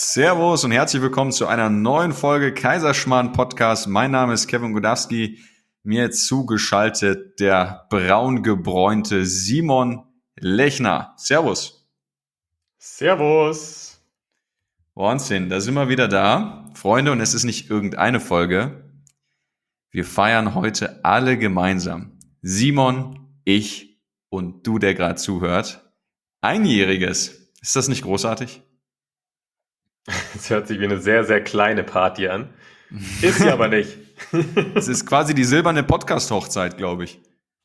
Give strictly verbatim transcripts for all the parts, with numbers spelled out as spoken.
Servus und herzlich willkommen zu einer neuen Folge Kaiserschmarrn Podcast. Mein Name ist Kevin Godowski, mir zugeschaltet der braun gebräunte Simon Lechner. Servus. Servus. Wahnsinn, da sind wir wieder da. Freunde, und es ist nicht irgendeine Folge. Wir feiern heute alle gemeinsam. Simon, ich und du, der gerade zuhört. Einjähriges. Ist das nicht großartig? Das hört sich wie eine sehr, sehr kleine Party an. Ist sie aber nicht. Es ist quasi die silberne Podcast-Hochzeit, glaube ich.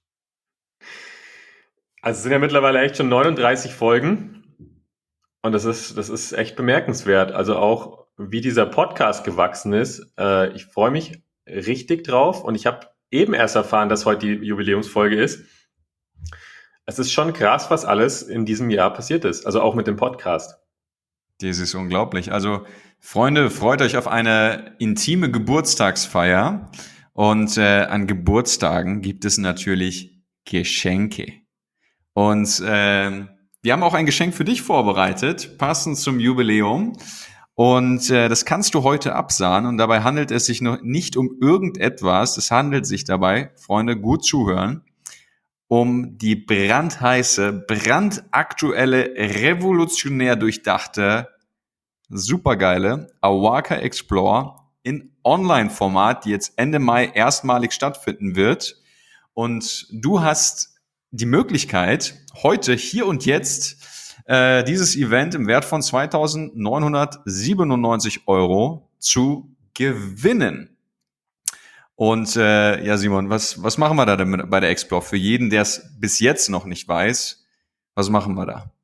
Also es sind ja mittlerweile echt schon neununddreißig Folgen. Und das ist, das ist echt bemerkenswert. Also auch, wie dieser Podcast gewachsen ist. Äh, ich freue mich richtig drauf. Und ich habe eben erst erfahren, dass heute die Jubiläumsfolge ist. Es ist schon krass, was alles in diesem Jahr passiert ist. Also auch mit dem Podcast. Das ist unglaublich. Also, Freunde, freut euch auf eine intime Geburtstagsfeier. Und äh, an Geburtstagen gibt es natürlich Geschenke. Und äh, wir haben auch ein Geschenk für dich vorbereitet, passend zum Jubiläum. Und äh, das kannst du heute absahen. Und dabei handelt es sich noch nicht um irgendetwas. Es handelt sich dabei, Freunde, gut zuhören, um die brandheiße, brandaktuelle, revolutionär durchdachte, supergeile Awaka Explore in Online-Format, die jetzt Ende Mai erstmalig stattfinden wird. Und du hast die Möglichkeit, heute, hier und jetzt, äh, dieses Event im Wert von zweitausendneunhundertsiebenundneunzig Euro zu gewinnen. Und äh, ja, Simon, was was machen wir da damit bei der Explore? Für jeden, der es bis jetzt noch nicht weiß, was machen wir da?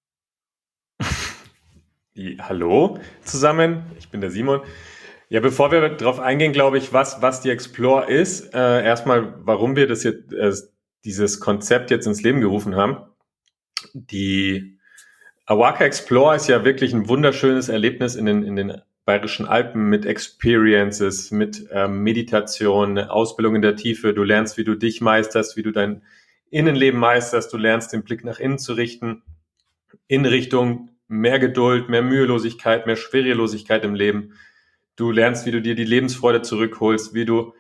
Hallo zusammen, ich bin der Simon. Ja, bevor wir darauf eingehen, glaube ich, was was die Explore ist, äh, erstmal, warum wir das jetzt äh, dieses Konzept jetzt ins Leben gerufen haben. Die Awaka Explore ist ja wirklich ein wunderschönes Erlebnis in den in den Bayerischen Alpen mit Experiences, mit ähm, Meditation, Ausbildung in der Tiefe. Du lernst, wie du dich meisterst, wie du dein Innenleben meisterst. Du lernst, den Blick nach innen zu richten, in Richtung mehr Geduld, mehr Mühelosigkeit, mehr Schwerelosigkeit im Leben. Du lernst, wie du dir die Lebensfreude zurückholst, wie du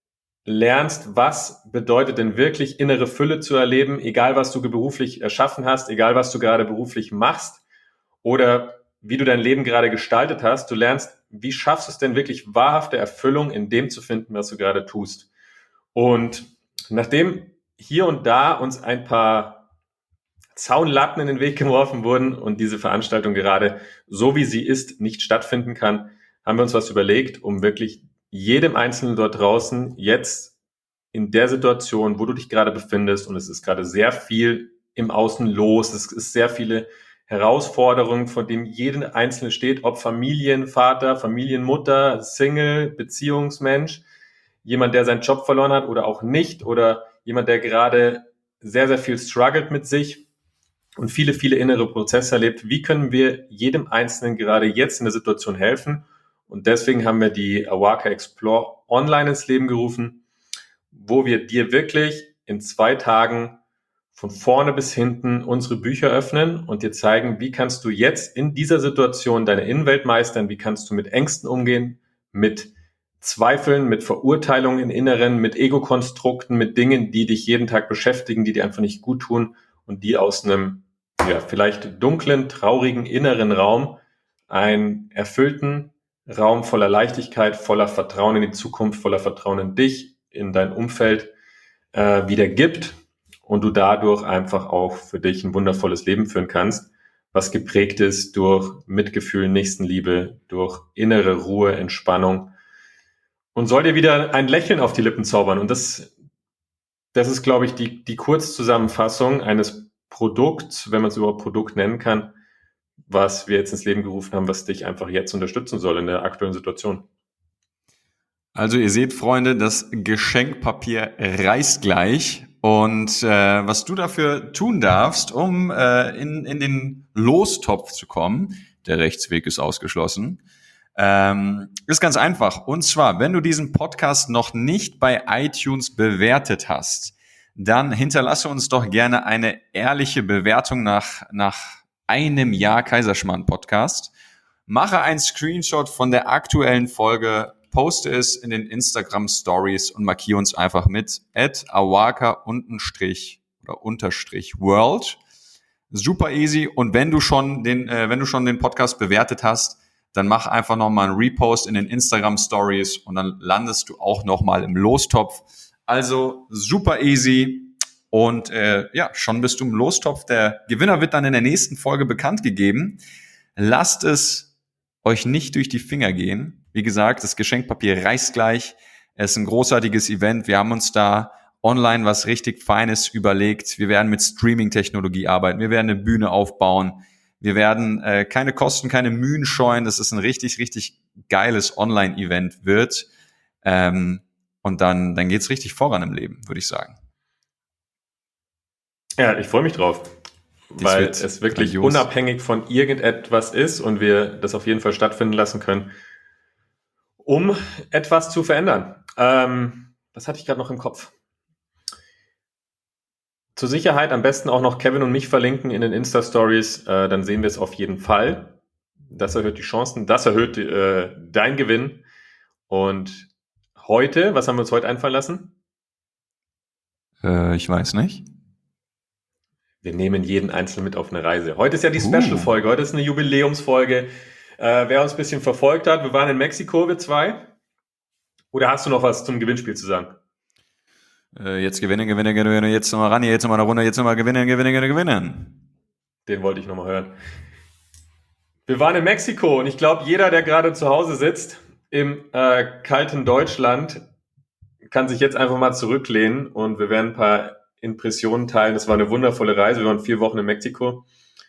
lernst, was bedeutet denn wirklich innere Fülle zu erleben, egal was du beruflich erschaffen hast, egal was du gerade beruflich machst oder wie du dein Leben gerade gestaltet hast. Du lernst, wie schaffst du es denn wirklich wahrhafte Erfüllung in dem zu finden, was du gerade tust. Und nachdem hier und da uns ein paar Zaunlatten in den Weg geworfen wurden und diese Veranstaltung gerade so wie sie ist nicht stattfinden kann, haben wir uns was überlegt, um wirklich jedem Einzelnen dort draußen jetzt in der Situation, wo du dich gerade befindest, und es ist gerade sehr viel im Außen los, es ist sehr viele Herausforderungen, vor denen jeder Einzelne steht, ob Familienvater, Familienmutter, Single, Beziehungsmensch, jemand, der seinen Job verloren hat oder auch nicht, oder jemand, der gerade sehr, sehr viel struggelt mit sich und viele, viele innere Prozesse erlebt. Wie können wir jedem Einzelnen gerade jetzt in der Situation helfen? Und deswegen haben wir die Awaka Explore online ins Leben gerufen, wo wir dir wirklich in zwei Tagen von vorne bis hinten unsere Bücher öffnen und dir zeigen, wie kannst du jetzt in dieser Situation deine Innenwelt meistern, wie kannst du mit Ängsten umgehen, mit Zweifeln, mit Verurteilungen im Inneren, mit Ego-Konstrukten, mit Dingen, die dich jeden Tag beschäftigen, die dir einfach nicht gut tun und die aus einem ja vielleicht dunklen, traurigen inneren Raum einen erfüllten Raum voller Leichtigkeit, voller Vertrauen in die Zukunft, voller Vertrauen in dich, in dein Umfeld äh, wieder gibt und du dadurch einfach auch für dich ein wundervolles Leben führen kannst, was geprägt ist durch Mitgefühl, Nächstenliebe, durch innere Ruhe, Entspannung und soll dir wieder ein Lächeln auf die Lippen zaubern. Und das, das ist, glaube ich, die, die Kurzzusammenfassung eines Produkts, wenn man es überhaupt Produkt nennen kann, was wir jetzt ins Leben gerufen haben, was dich einfach jetzt unterstützen soll in der aktuellen Situation. Also ihr seht, Freunde, das Geschenkpapier reißt gleich. Und äh, was du dafür tun darfst, um äh, in, in den Lostopf zu kommen, der Rechtsweg ist ausgeschlossen, ähm, ist ganz einfach. Und zwar, wenn du diesen Podcast noch nicht bei iTunes bewertet hast, dann hinterlasse uns doch gerne eine ehrliche Bewertung nach, nach einem Jahr Kaiserschmarrn Podcast. mache einen Screenshot von der aktuellen Folge, poste es in den Instagram Stories und markiere uns einfach mit at awaka unterstrich oder unterstrich world. Super easy. Und wenn du schon den, äh, wenn du schon den Podcast bewertet hast, dann mach einfach nochmal einen Repost in den Instagram Stories und dann landest du auch nochmal im Lostopf. Also super easy. Und äh, ja, schon bist du im Lostopf. Der Gewinner wird dann in der nächsten Folge bekannt gegeben. Lasst es euch nicht durch die Finger gehen. Wie gesagt, das Geschenkpapier reißt gleich. Es ist ein großartiges Event. Wir haben uns da online was richtig Feines überlegt. Wir werden mit Streaming-Technologie arbeiten. Wir werden eine Bühne aufbauen. Wir werden äh, keine Kosten, keine Mühen scheuen. Das ist ein richtig, richtig geiles Online-Event wird. Ähm, und dann, dann geht's richtig voran im Leben, würde ich sagen. Ja, ich freue mich drauf, Dies weil wird es wirklich grandios. unabhängig von irgendetwas ist und wir das auf jeden Fall stattfinden lassen können, um etwas zu verändern. Ähm, was hatte ich gerade noch im Kopf? Zur Sicherheit am besten auch noch Kevin und mich verlinken in den Insta-Stories, äh, dann sehen wir es auf jeden Fall. Das erhöht die Chancen, das erhöht äh, dein Gewinn. Und heute, was haben wir uns heute einfallen lassen? Äh, ich weiß nicht. Wir nehmen jeden Einzelnen mit auf eine Reise. Heute ist ja die Uh. Special-Folge, heute ist eine Jubiläumsfolge. Äh, wer uns ein bisschen verfolgt hat, wir waren in Mexiko, wir zwei. Oder hast du noch was zum Gewinnspiel zu sagen? Äh, jetzt gewinnen, gewinnen, gewinnen, jetzt nochmal ran, jetzt nochmal eine Runde, jetzt nochmal gewinnen, gewinnen, gewinnen, gewinnen. Den wollte ich nochmal hören. Wir waren in Mexiko und ich glaube, jeder, der gerade zu Hause sitzt, im äh, kalten Deutschland, kann sich jetzt einfach mal zurücklehnen und wir werden ein paar Impressionen teilen. Das war eine wundervolle Reise. Wir waren vier Wochen in Mexiko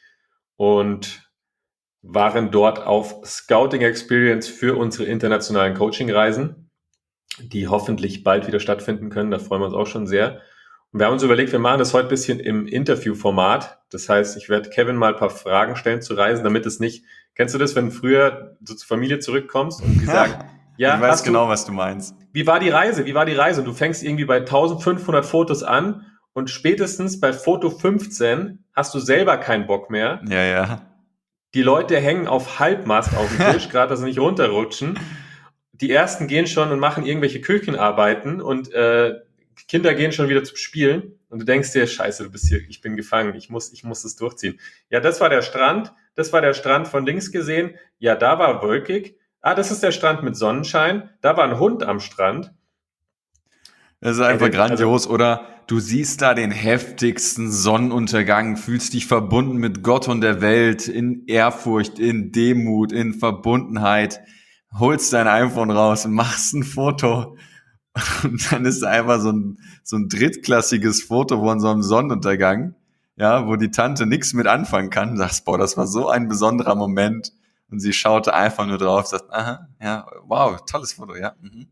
und waren dort auf Scouting Experience für unsere internationalen Coaching-Reisen, die hoffentlich bald wieder stattfinden können. Da freuen wir uns auch schon sehr. Und wir haben uns überlegt, wir machen das heute ein bisschen im Interviewformat. Das heißt, ich werde Kevin mal ein paar Fragen stellen zu Reisen, damit es nicht, kennst du das, wenn früher du zur Familie zurückkommst und die sagen, ja, ich weiß hast genau, du, was du meinst. wie war die Reise? Wie war die Reise? Und du fängst irgendwie bei eintausendfünfhundert Fotos an und spätestens bei Foto fünfzehn hast du selber keinen Bock mehr. Ja, ja. Die Leute hängen auf Halbmast auf dem Tisch, gerade dass sie nicht runterrutschen. Die ersten gehen schon und machen irgendwelche Küchenarbeiten und äh, Kinder gehen schon wieder zum Spielen. Und du denkst dir, scheiße, du bist hier, ich bin gefangen, ich muss, ich muss das durchziehen. Ja, das war der Strand, das war der Strand von links gesehen. Ja, da war wolkig. Ah, das ist der Strand mit Sonnenschein. Da war ein Hund am Strand. Das ist einfach Ey, der- grandios. also- Oder du siehst da den heftigsten Sonnenuntergang, fühlst dich verbunden mit Gott und der Welt, in Ehrfurcht, in Demut, in Verbundenheit, holst dein iPhone raus und machst ein Foto. Und dann ist da einfach so ein, so ein drittklassiges Foto von so einem Sonnenuntergang, ja, wo die Tante nichts mit anfangen kann. Du sagst, boah, das war so ein besonderer Moment. Und sie schaute einfach nur drauf, sagt, aha, ja, wow, tolles Foto, ja. Mhm.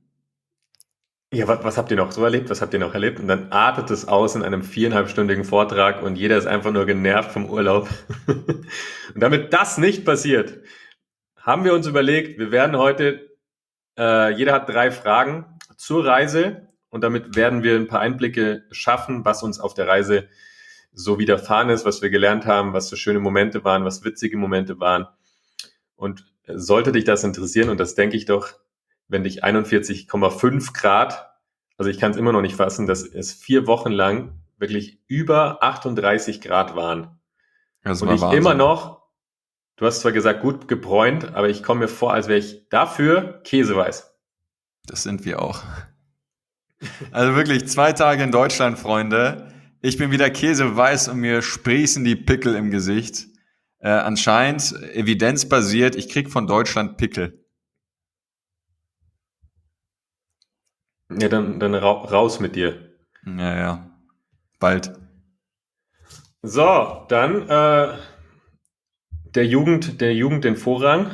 Ja, was, was habt ihr noch so erlebt? Was habt ihr noch erlebt? Und dann artet es aus in einem viereinhalbstündigen Vortrag und jeder ist einfach nur genervt vom Urlaub. Und damit das nicht passiert, haben wir uns überlegt, wir werden heute, äh, jeder hat drei Fragen zur Reise und damit werden wir ein paar Einblicke schaffen, was uns auf der Reise so widerfahren ist, was wir gelernt haben, was für schöne Momente waren, was witzige Momente waren. Und sollte dich das interessieren, und das denke ich doch, wenn dich einundvierzig Komma fünf Grad, also ich kann es immer noch nicht fassen, dass es vier Wochen lang wirklich über achtunddreißig Grad waren. Das Und war ich Wahnsinn. immer noch, du hast zwar gesagt, gut gebräunt, aber ich komme mir vor, als wäre ich dafür käseweiß. Das sind wir auch. Also wirklich zwei Tage in Deutschland, Freunde. Ich bin wieder käseweiß und mir sprießen die Pickel im Gesicht. Äh, anscheinend evidenzbasiert, ich krieg von Deutschland Pickel. Ja, dann, dann ra- raus mit dir. Ja, ja. Bald. So, dann äh, der Jugend, der Jugend den Vorrang.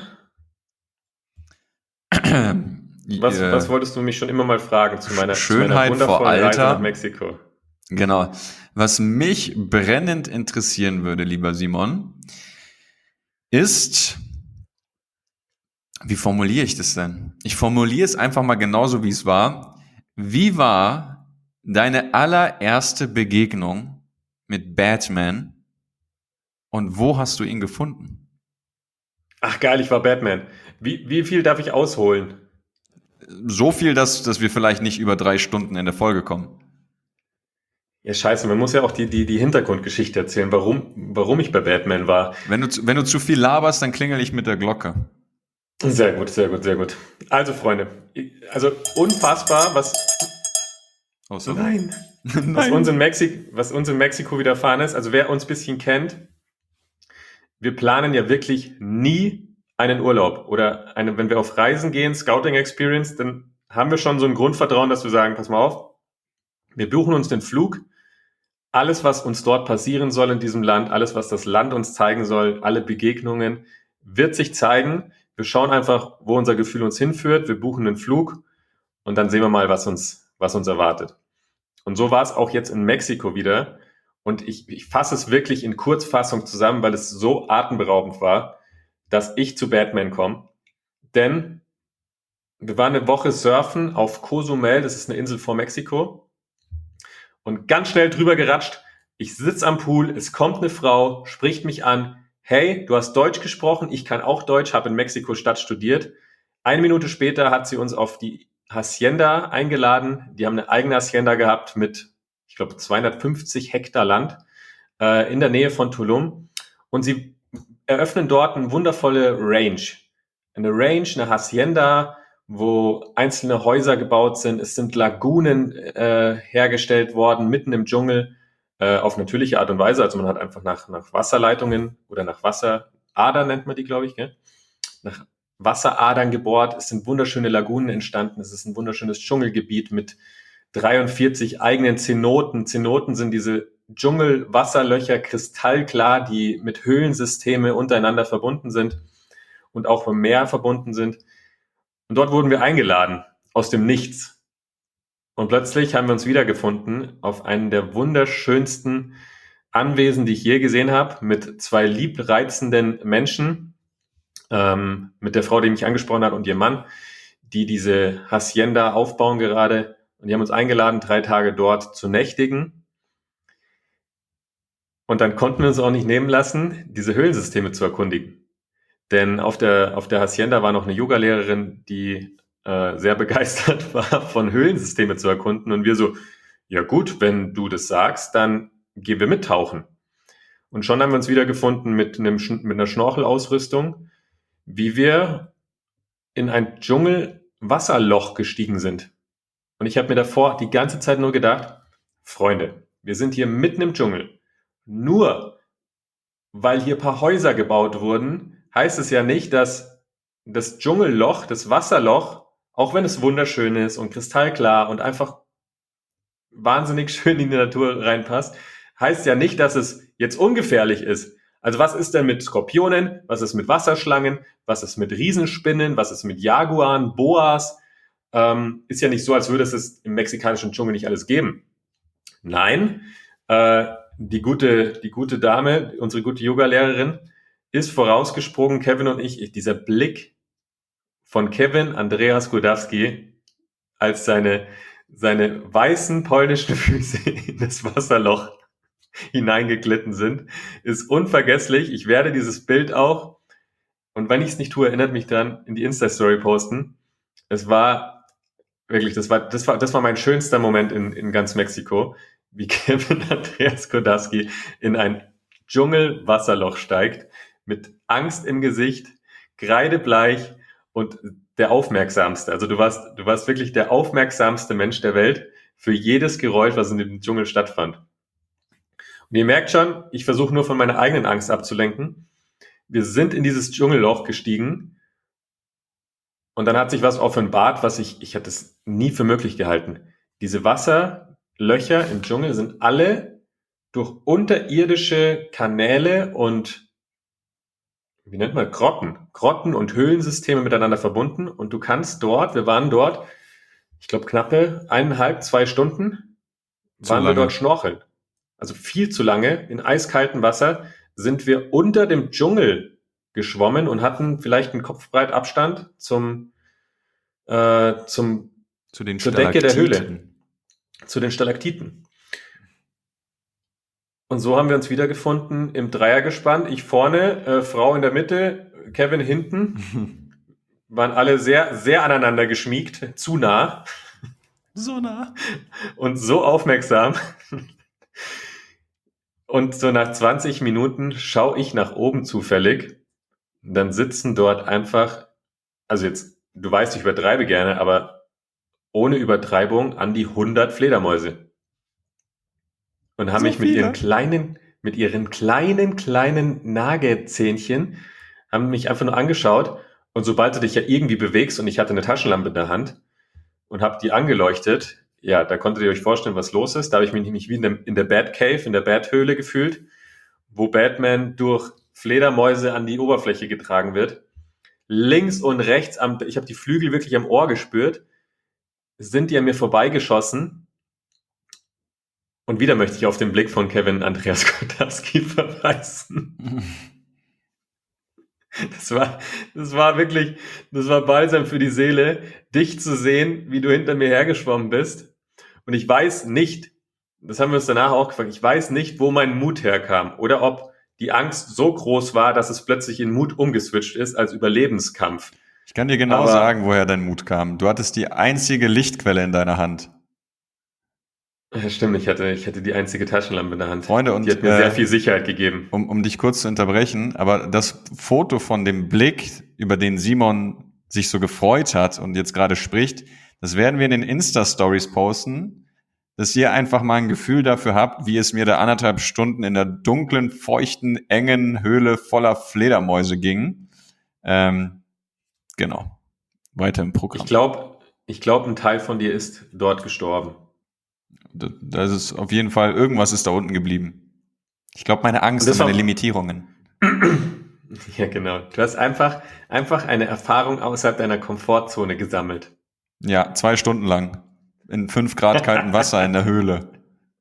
Was, Äh, was wolltest du mich schon immer mal fragen zu meiner, zu meiner Schönheit vor wundervollen Reise Alter. nach Mexiko? Genau. Was mich brennend interessieren würde, lieber Simon, ist, wie formuliere ich das denn? Ich formuliere es einfach mal genauso, wie es war. Wie war deine allererste Begegnung mit Batman und wo hast du ihn gefunden? Ach geil, ich war Batman. Wie, wie viel darf ich ausholen? So viel, dass, dass wir vielleicht nicht über drei Stunden in der Folge kommen. Ja, scheiße, man muss ja auch die, die, die Hintergrundgeschichte erzählen, warum, warum ich bei Batman war. Wenn du, zu- wenn du zu viel laberst, dann klingel ich mit der Glocke. Sehr gut, sehr gut, sehr gut. Also, Freunde, also unfassbar, was, Oh, sorry. nein, was uns in Mexiko, was uns in Mexiko widerfahren ist. Also, wer uns ein bisschen kennt, wir planen ja wirklich nie einen Urlaub oder eine, wenn wir auf Reisen gehen, Scouting Experience, dann haben wir schon so ein Grundvertrauen, dass wir sagen, pass mal auf, wir buchen uns den Flug, alles, was uns dort passieren soll in diesem Land, alles, was das Land uns zeigen soll, alle Begegnungen, wird sich zeigen. Wir schauen einfach, wo unser Gefühl uns hinführt. Wir buchen einen Flug und dann sehen wir mal, was uns, was uns erwartet. Und so war es auch jetzt in Mexiko wieder. Und ich, ich fasse es wirklich in Kurzfassung zusammen, weil es so atemberaubend war, dass ich zu Batman komme. Denn wir waren eine Woche surfen auf Cozumel, das ist eine Insel vor Mexiko. Und ganz schnell drüber geratscht. Ich sitze am Pool, es kommt eine Frau, spricht mich an. Hey, du hast Deutsch gesprochen, ich kann auch Deutsch, habe in Mexiko-Stadt studiert. Eine Minute später hat sie uns auf die Hacienda eingeladen. Die haben eine eigene Hacienda gehabt mit, ich glaube, zweihundertfünfzig Hektar Land äh, in der Nähe von Tulum. Und sie eröffnen dort eine wundervolle Range. Eine Range, eine Hacienda, wo einzelne Häuser gebaut sind. Es sind Lagunen äh, hergestellt worden, mitten im Dschungel, äh, auf natürliche Art und Weise. Also man hat einfach nach, nach Wasserleitungen oder nach Wasseradern, nennt man die, glaube ich, gell? Nach Wasseradern gebohrt. Es sind wunderschöne Lagunen entstanden. Es ist ein wunderschönes Dschungelgebiet mit dreiundvierzig eigenen Zenoten. Zenoten sind diese Dschungelwasserlöcher, kristallklar, die mit Höhlensysteme untereinander verbunden sind und auch vom Meer verbunden sind. Und dort wurden wir eingeladen, aus dem Nichts. Und plötzlich haben wir uns wiedergefunden auf einem der wunderschönsten Anwesen, die ich je gesehen habe, mit zwei liebreizenden Menschen, ähm, mit der Frau, die mich angesprochen hat, und ihrem Mann, die diese Hacienda aufbauen gerade. Und die haben uns eingeladen, drei Tage dort zu nächtigen. Und dann konnten wir uns auch nicht nehmen lassen, diese Höhlensysteme zu erkundigen. Denn auf der, auf der Hacienda war noch eine Yogalehrerin, die äh, sehr begeistert war, von Höhlensysteme zu erkunden. Und wir so, ja gut, wenn du das sagst, dann gehen wir mittauchen. Und schon haben wir uns wiedergefunden mit, einem, mit einer Schnorchelausrüstung, wie wir in ein Dschungelwasserloch gestiegen sind. Und ich habe mir davor die ganze Zeit nur gedacht, Freunde, wir sind hier mitten im Dschungel. Nur weil hier ein paar Häuser gebaut wurden, heißt es ja nicht, dass das Dschungelloch, das Wasserloch, auch wenn es wunderschön ist und kristallklar und einfach wahnsinnig schön in die Natur reinpasst, heißt ja nicht, dass es jetzt ungefährlich ist. Also was ist denn mit Skorpionen? Was ist mit Wasserschlangen? Was ist mit Riesenspinnen? Was ist mit Jaguaren, Boas? Ähm, ist ja nicht so, als würde es es im mexikanischen Dschungel nicht alles geben. Nein, äh, die gute, die gute Dame, unsere gute Yoga-Lehrerin, ist vorausgesprungen, Kevin und ich, dieser Blick von Kevin Andreas Godowski, als seine, seine weißen polnischen Füße in das Wasserloch hineingeglitten sind, ist unvergesslich. Ich werde dieses Bild auch, und wenn ich es nicht tue, erinnert mich dran, in die Insta-Story posten. Es war wirklich, das war, das war, das war mein schönster Moment in, in ganz Mexiko, wie Kevin Andreas Godowski in ein Dschungelwasserloch steigt, mit Angst im Gesicht, kreidebleich und der aufmerksamste. Also du warst, du warst wirklich der aufmerksamste Mensch der Welt für jedes Geräusch, was in dem Dschungel stattfand. Und ihr merkt schon, ich versuche nur von meiner eigenen Angst abzulenken. Wir sind in dieses Dschungelloch gestiegen und dann hat sich was offenbart, was ich, ich hätte es nie für möglich gehalten. Diese Wasserlöcher im Dschungel sind alle durch unterirdische Kanäle und, wie nennt man, Grotten, Grotten und Höhlensysteme miteinander verbunden. Und du kannst dort, wir waren dort, ich glaube knappe eineinhalb, zwei Stunden, Zu waren wir lange. dort schnorcheln. Also viel zu lange in eiskaltem Wasser sind wir unter dem Dschungel geschwommen und hatten vielleicht einen Kopfbreit Abstand zum, äh, zum, Zu den zur Decke der Höhle, Stalaktiten. zu den Stalaktiten. Und so haben wir uns wiedergefunden im Dreiergespann. Ich vorne, äh, Frau in der Mitte, Kevin hinten, waren alle sehr, sehr aneinander geschmiegt, zu nah. So nah. Und so aufmerksam. Und so nach zwanzig Minuten schaue ich nach oben zufällig. Dann sitzen dort einfach, also jetzt, du weißt, ich übertreibe gerne, aber ohne Übertreibung an die hundert Fledermäuse. Und haben So mich mit viele? ihren kleinen, mit ihren kleinen, kleinen Nagezähnchen, haben mich einfach nur angeschaut. Und sobald du dich ja irgendwie bewegst und ich hatte eine Taschenlampe in der Hand und habe die angeleuchtet, ja, da konntet ihr euch vorstellen, was los ist. Da habe ich mich nämlich wie in der, in der Batcave, in der Bathöhle gefühlt, wo Batman durch Fledermäuse an die Oberfläche getragen wird. Links und rechts, am, ich habe die Flügel wirklich am Ohr gespürt, sind die an mir vorbeigeschossen. Und wieder möchte ich auf den Blick von Kevin Andreas Kotarski verweisen. Das war, das war wirklich, das war Balsam für die Seele, dich zu sehen, wie du hinter mir hergeschwommen bist. Und ich weiß nicht, das haben wir uns danach auch gefragt, ich weiß nicht, wo mein Mut herkam oder ob die Angst so groß war, dass es plötzlich in Mut umgeswitcht ist als Überlebenskampf. Ich kann dir genau Aber- sagen, woher dein Mut kam. Du hattest die einzige Lichtquelle in deiner Hand. Ja, stimmt, ich hatte, ich hatte die einzige Taschenlampe in der Hand. Freunde, und die hat mir äh, sehr viel Sicherheit gegeben. um, um dich kurz zu unterbrechen, aber das Foto von dem Blick, über den Simon sich so gefreut hat und jetzt gerade spricht, das werden wir in den Insta-Stories posten, dass ihr einfach mal ein Gefühl dafür habt, wie es mir da anderthalb Stunden in der dunklen, feuchten, engen Höhle voller Fledermäuse ging. Ähm, genau. Weiter im Programm. Ich glaube, ich glaube, ein Teil von dir ist dort gestorben. Da, da ist es auf jeden Fall, irgendwas ist da unten geblieben. Ich glaube, meine Angst Und und das meine war- Limitierungen. Ja, genau. Du hast einfach, einfach eine Erfahrung außerhalb deiner Komfortzone gesammelt. Ja, zwei Stunden lang. In fünf Grad kaltem Wasser in der Höhle.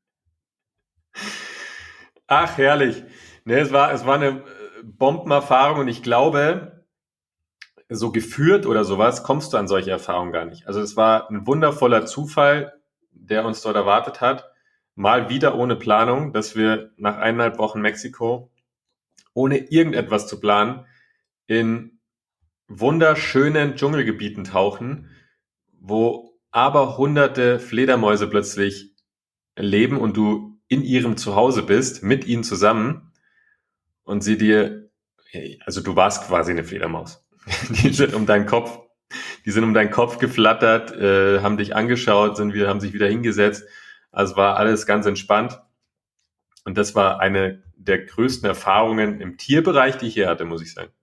Ach, herrlich. Ne, es war, es war eine äh, Bombenerfahrung und ich glaube, so geführt oder sowas kommst du an solche Erfahrungen gar nicht. Also es war ein wundervoller Zufall, der uns dort erwartet hat. Mal wieder ohne Planung, dass wir nach eineinhalb Wochen Mexiko, ohne irgendetwas zu planen, in wunderschönen Dschungelgebieten tauchen, wo aber hunderte Fledermäuse plötzlich leben und du in ihrem Zuhause bist, mit ihnen zusammen und sie dir, also du warst quasi eine Fledermaus. Die sind um deinen Kopf, die sind um deinen Kopf geflattert, äh, haben dich angeschaut, sind wieder, haben sich wieder hingesetzt. Also war alles ganz entspannt. Und das war eine der größten Erfahrungen im Tierbereich, die ich hier hatte, muss ich sagen.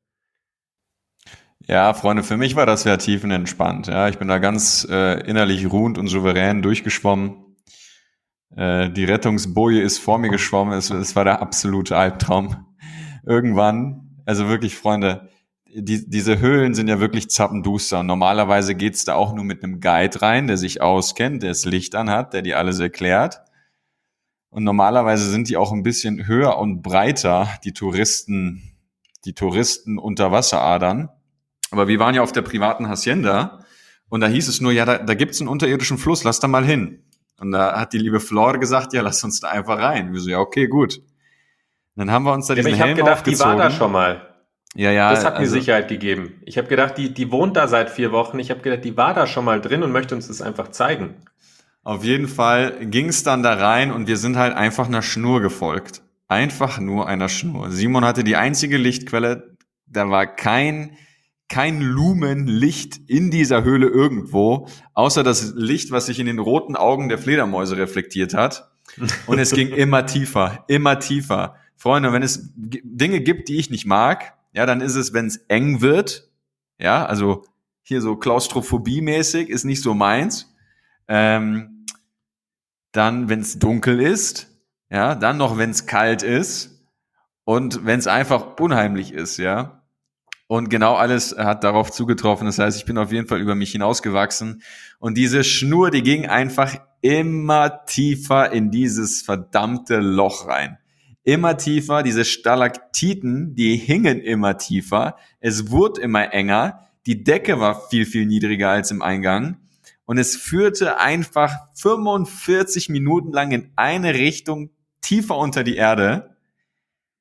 Ja, Freunde, für mich war das ja tiefenentspannt. Ja, ich bin da ganz äh, innerlich ruhend und souverän durchgeschwommen. Äh, die Rettungsboje ist vor mir geschwommen. Es, es war der absolute Albtraum. Irgendwann, also wirklich, Freunde, die, diese Höhlen sind ja wirklich zappenduster. Und normalerweise geht's da auch nur mit einem Guide rein, der sich auskennt, der das Licht anhat, der die alles erklärt. Und normalerweise sind die auch ein bisschen höher und breiter, die Touristen, die Touristen Unterwasseradern. Aber wir waren ja auf der privaten Hacienda und da hieß es nur, ja, da, da gibt's einen unterirdischen Fluss, lass da mal hin. Und da hat die liebe Flor gesagt, ja, lass uns da einfach rein. Wir so, ja, okay, gut. Und dann haben wir uns da Ja, aber diesen ich habe Helm gedacht, die aufgezogen. war da schon mal. Ja, ja. Das hat mir also, Sicherheit gegeben. Ich habe gedacht, die, die wohnt da seit vier Wochen. Ich habe gedacht, die war da schon mal drin und möchte uns das einfach zeigen. Auf jeden Fall ging's dann da rein und wir sind halt einfach einer Schnur gefolgt. Einfach nur einer Schnur. Simon hatte die einzige Lichtquelle. Da war kein, kein Lumenlicht in dieser Höhle irgendwo, außer das Licht, was sich in den roten Augen der Fledermäuse reflektiert hat. Und es ging immer tiefer, immer tiefer. Freunde, wenn es g- Dinge gibt, die ich nicht mag, ja, dann ist es, wenn es eng wird. Ja, also hier so Klaustrophobie-mäßig ist nicht so meins. Ähm, dann, wenn es dunkel ist, ja, dann noch, wenn es kalt ist und wenn es einfach unheimlich ist, ja. Und genau alles hat darauf zugetroffen. Das heißt, ich bin auf jeden Fall über mich hinausgewachsen. Und diese Schnur, die ging einfach immer tiefer in dieses verdammte Loch rein. Immer tiefer, diese Stalaktiten, die hingen immer tiefer. Es wurde immer enger. Die Decke war viel, viel niedriger als im Eingang. Und es führte einfach fünfundvierzig Minuten lang in eine Richtung tiefer unter die Erde.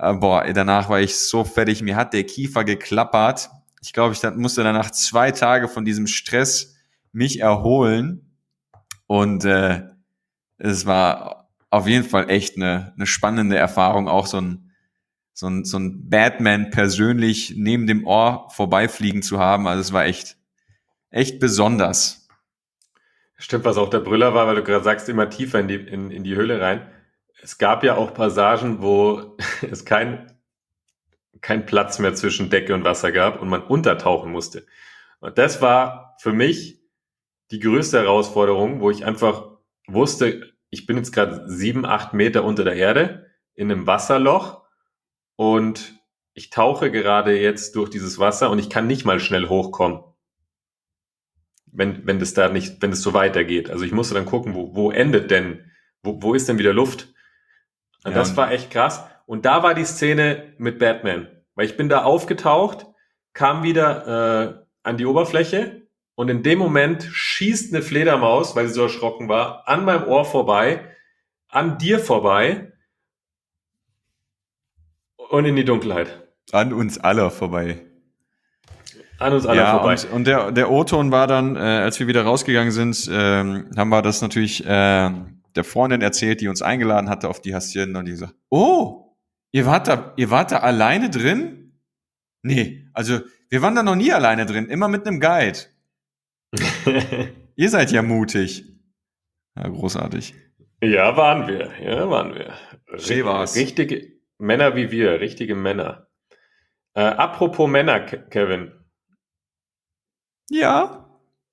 Äh, boah, danach war ich so fertig, mir hat der Kiefer geklappert. Ich glaube, ich musste danach zwei Tage von diesem Stress mich erholen. Und äh, es war auf jeden Fall echt eine, eine spannende Erfahrung, auch so ein, so ein, so ein Batman persönlich neben dem Ohr vorbeifliegen zu haben. Also es war echt, echt besonders. Stimmt, was auch der Brüller war, weil du gerade sagst, immer tiefer in die, in, in die Höhle rein. Es gab ja auch Passagen, wo es kein, kein Platz mehr zwischen Decke und Wasser gab und man untertauchen musste. Und das war für mich die größte Herausforderung, wo ich einfach wusste, ich bin jetzt gerade sieben, acht Meter unter der Erde in einem Wasserloch und ich tauche gerade jetzt durch dieses Wasser und ich kann nicht mal schnell hochkommen, wenn, wenn das da nicht, wenn es so weitergeht. Also ich musste dann gucken, wo, wo endet denn, wo, wo ist denn wieder Luft? Und ja, das war echt krass. Und da war die Szene mit Batman, weil ich bin da aufgetaucht, kam wieder äh, an die Oberfläche und in dem Moment schießt eine Fledermaus, weil sie so erschrocken war, an meinem Ohr vorbei, an dir vorbei und in die Dunkelheit. An uns alle vorbei. An uns alle ja, vorbei. Und, und der, der O-Ton war dann, äh, als wir wieder rausgegangen sind, ähm, haben wir das natürlich äh, der Freundin erzählt, die uns eingeladen hatte auf die Hacienda und die gesagt, oh, ihr wart da, ihr wart da alleine drin? Nee, also wir waren da noch nie alleine drin, immer mit einem Guide. Ihr seid ja mutig. Ja, großartig. Ja, waren wir. Ja, waren wir. Schön war's. Richtige Männer wie wir, richtige Männer. Äh, apropos Männer, Ke- Kevin. Ja.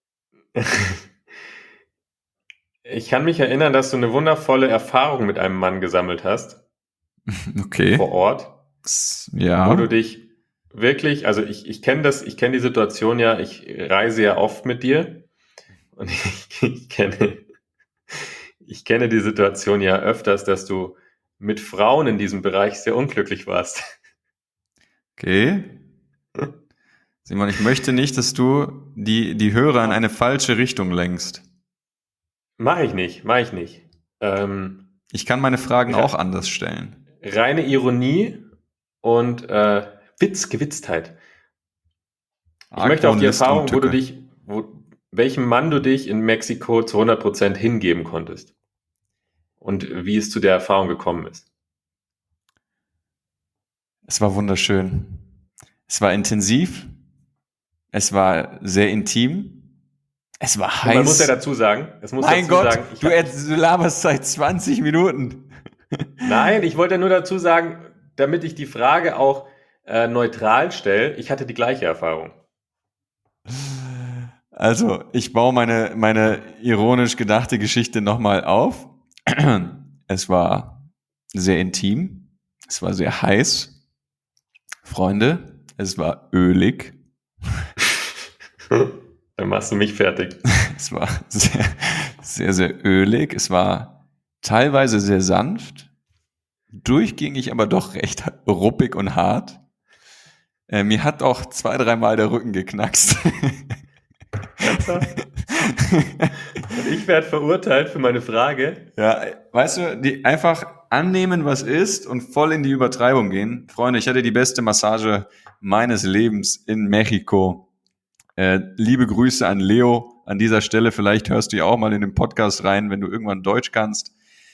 Ich kann mich erinnern, dass du eine wundervolle Erfahrung mit einem Mann gesammelt hast. Okay. Vor Ort. Ja. Wo du dich wirklich, also ich, ich kenne das, ich kenne die Situation ja, ich reise ja oft mit dir und ich, ich kenne, ich kenne die Situation ja öfters, dass du mit Frauen in diesem Bereich sehr unglücklich warst. Okay. Simon, ich möchte nicht, dass du die, die Hörer in eine falsche Richtung lenkst. Mach ich nicht, mach ich nicht. Ähm, ich kann meine Fragen ja, auch anders stellen. Reine Ironie und äh, Witz, Gewitztheit. Ich Argwohn, möchte auf die List Erfahrung, und wo du Tücke. dich, wo, welchem Mann du dich in Mexiko zu hundert Prozent hingeben konntest. Und wie es zu der Erfahrung gekommen ist. Es war wunderschön. Es war intensiv. Es war sehr intim. Es war heiß. Und man muss ja dazu sagen, es muss mein dazu Gott, sagen, ich du, hab, du laberst seit zwanzig Minuten. Nein, ich wollte nur dazu sagen, damit ich die Frage auch äh, neutral stelle, ich hatte die gleiche Erfahrung. Also, ich baue meine, meine ironisch gedachte Geschichte nochmal auf. Es war sehr intim. Es war sehr heiß. Freunde, es war ölig. Dann machst du mich fertig. Es war sehr, sehr, sehr ölig. Es war teilweise sehr sanft, durchgängig aber doch recht ruppig und hart. Äh, mir hat auch zwei, dreimal der Rücken geknackst. Und ich werde verurteilt für meine Frage. Ja, weißt du, die einfach annehmen, was ist und voll in die Übertreibung gehen. Freunde, ich hatte die beste Massage meines Lebens in Mexiko. Äh, liebe Grüße an Leo an dieser Stelle. Vielleicht hörst du ja auch mal in den Podcast rein, wenn du irgendwann Deutsch kannst.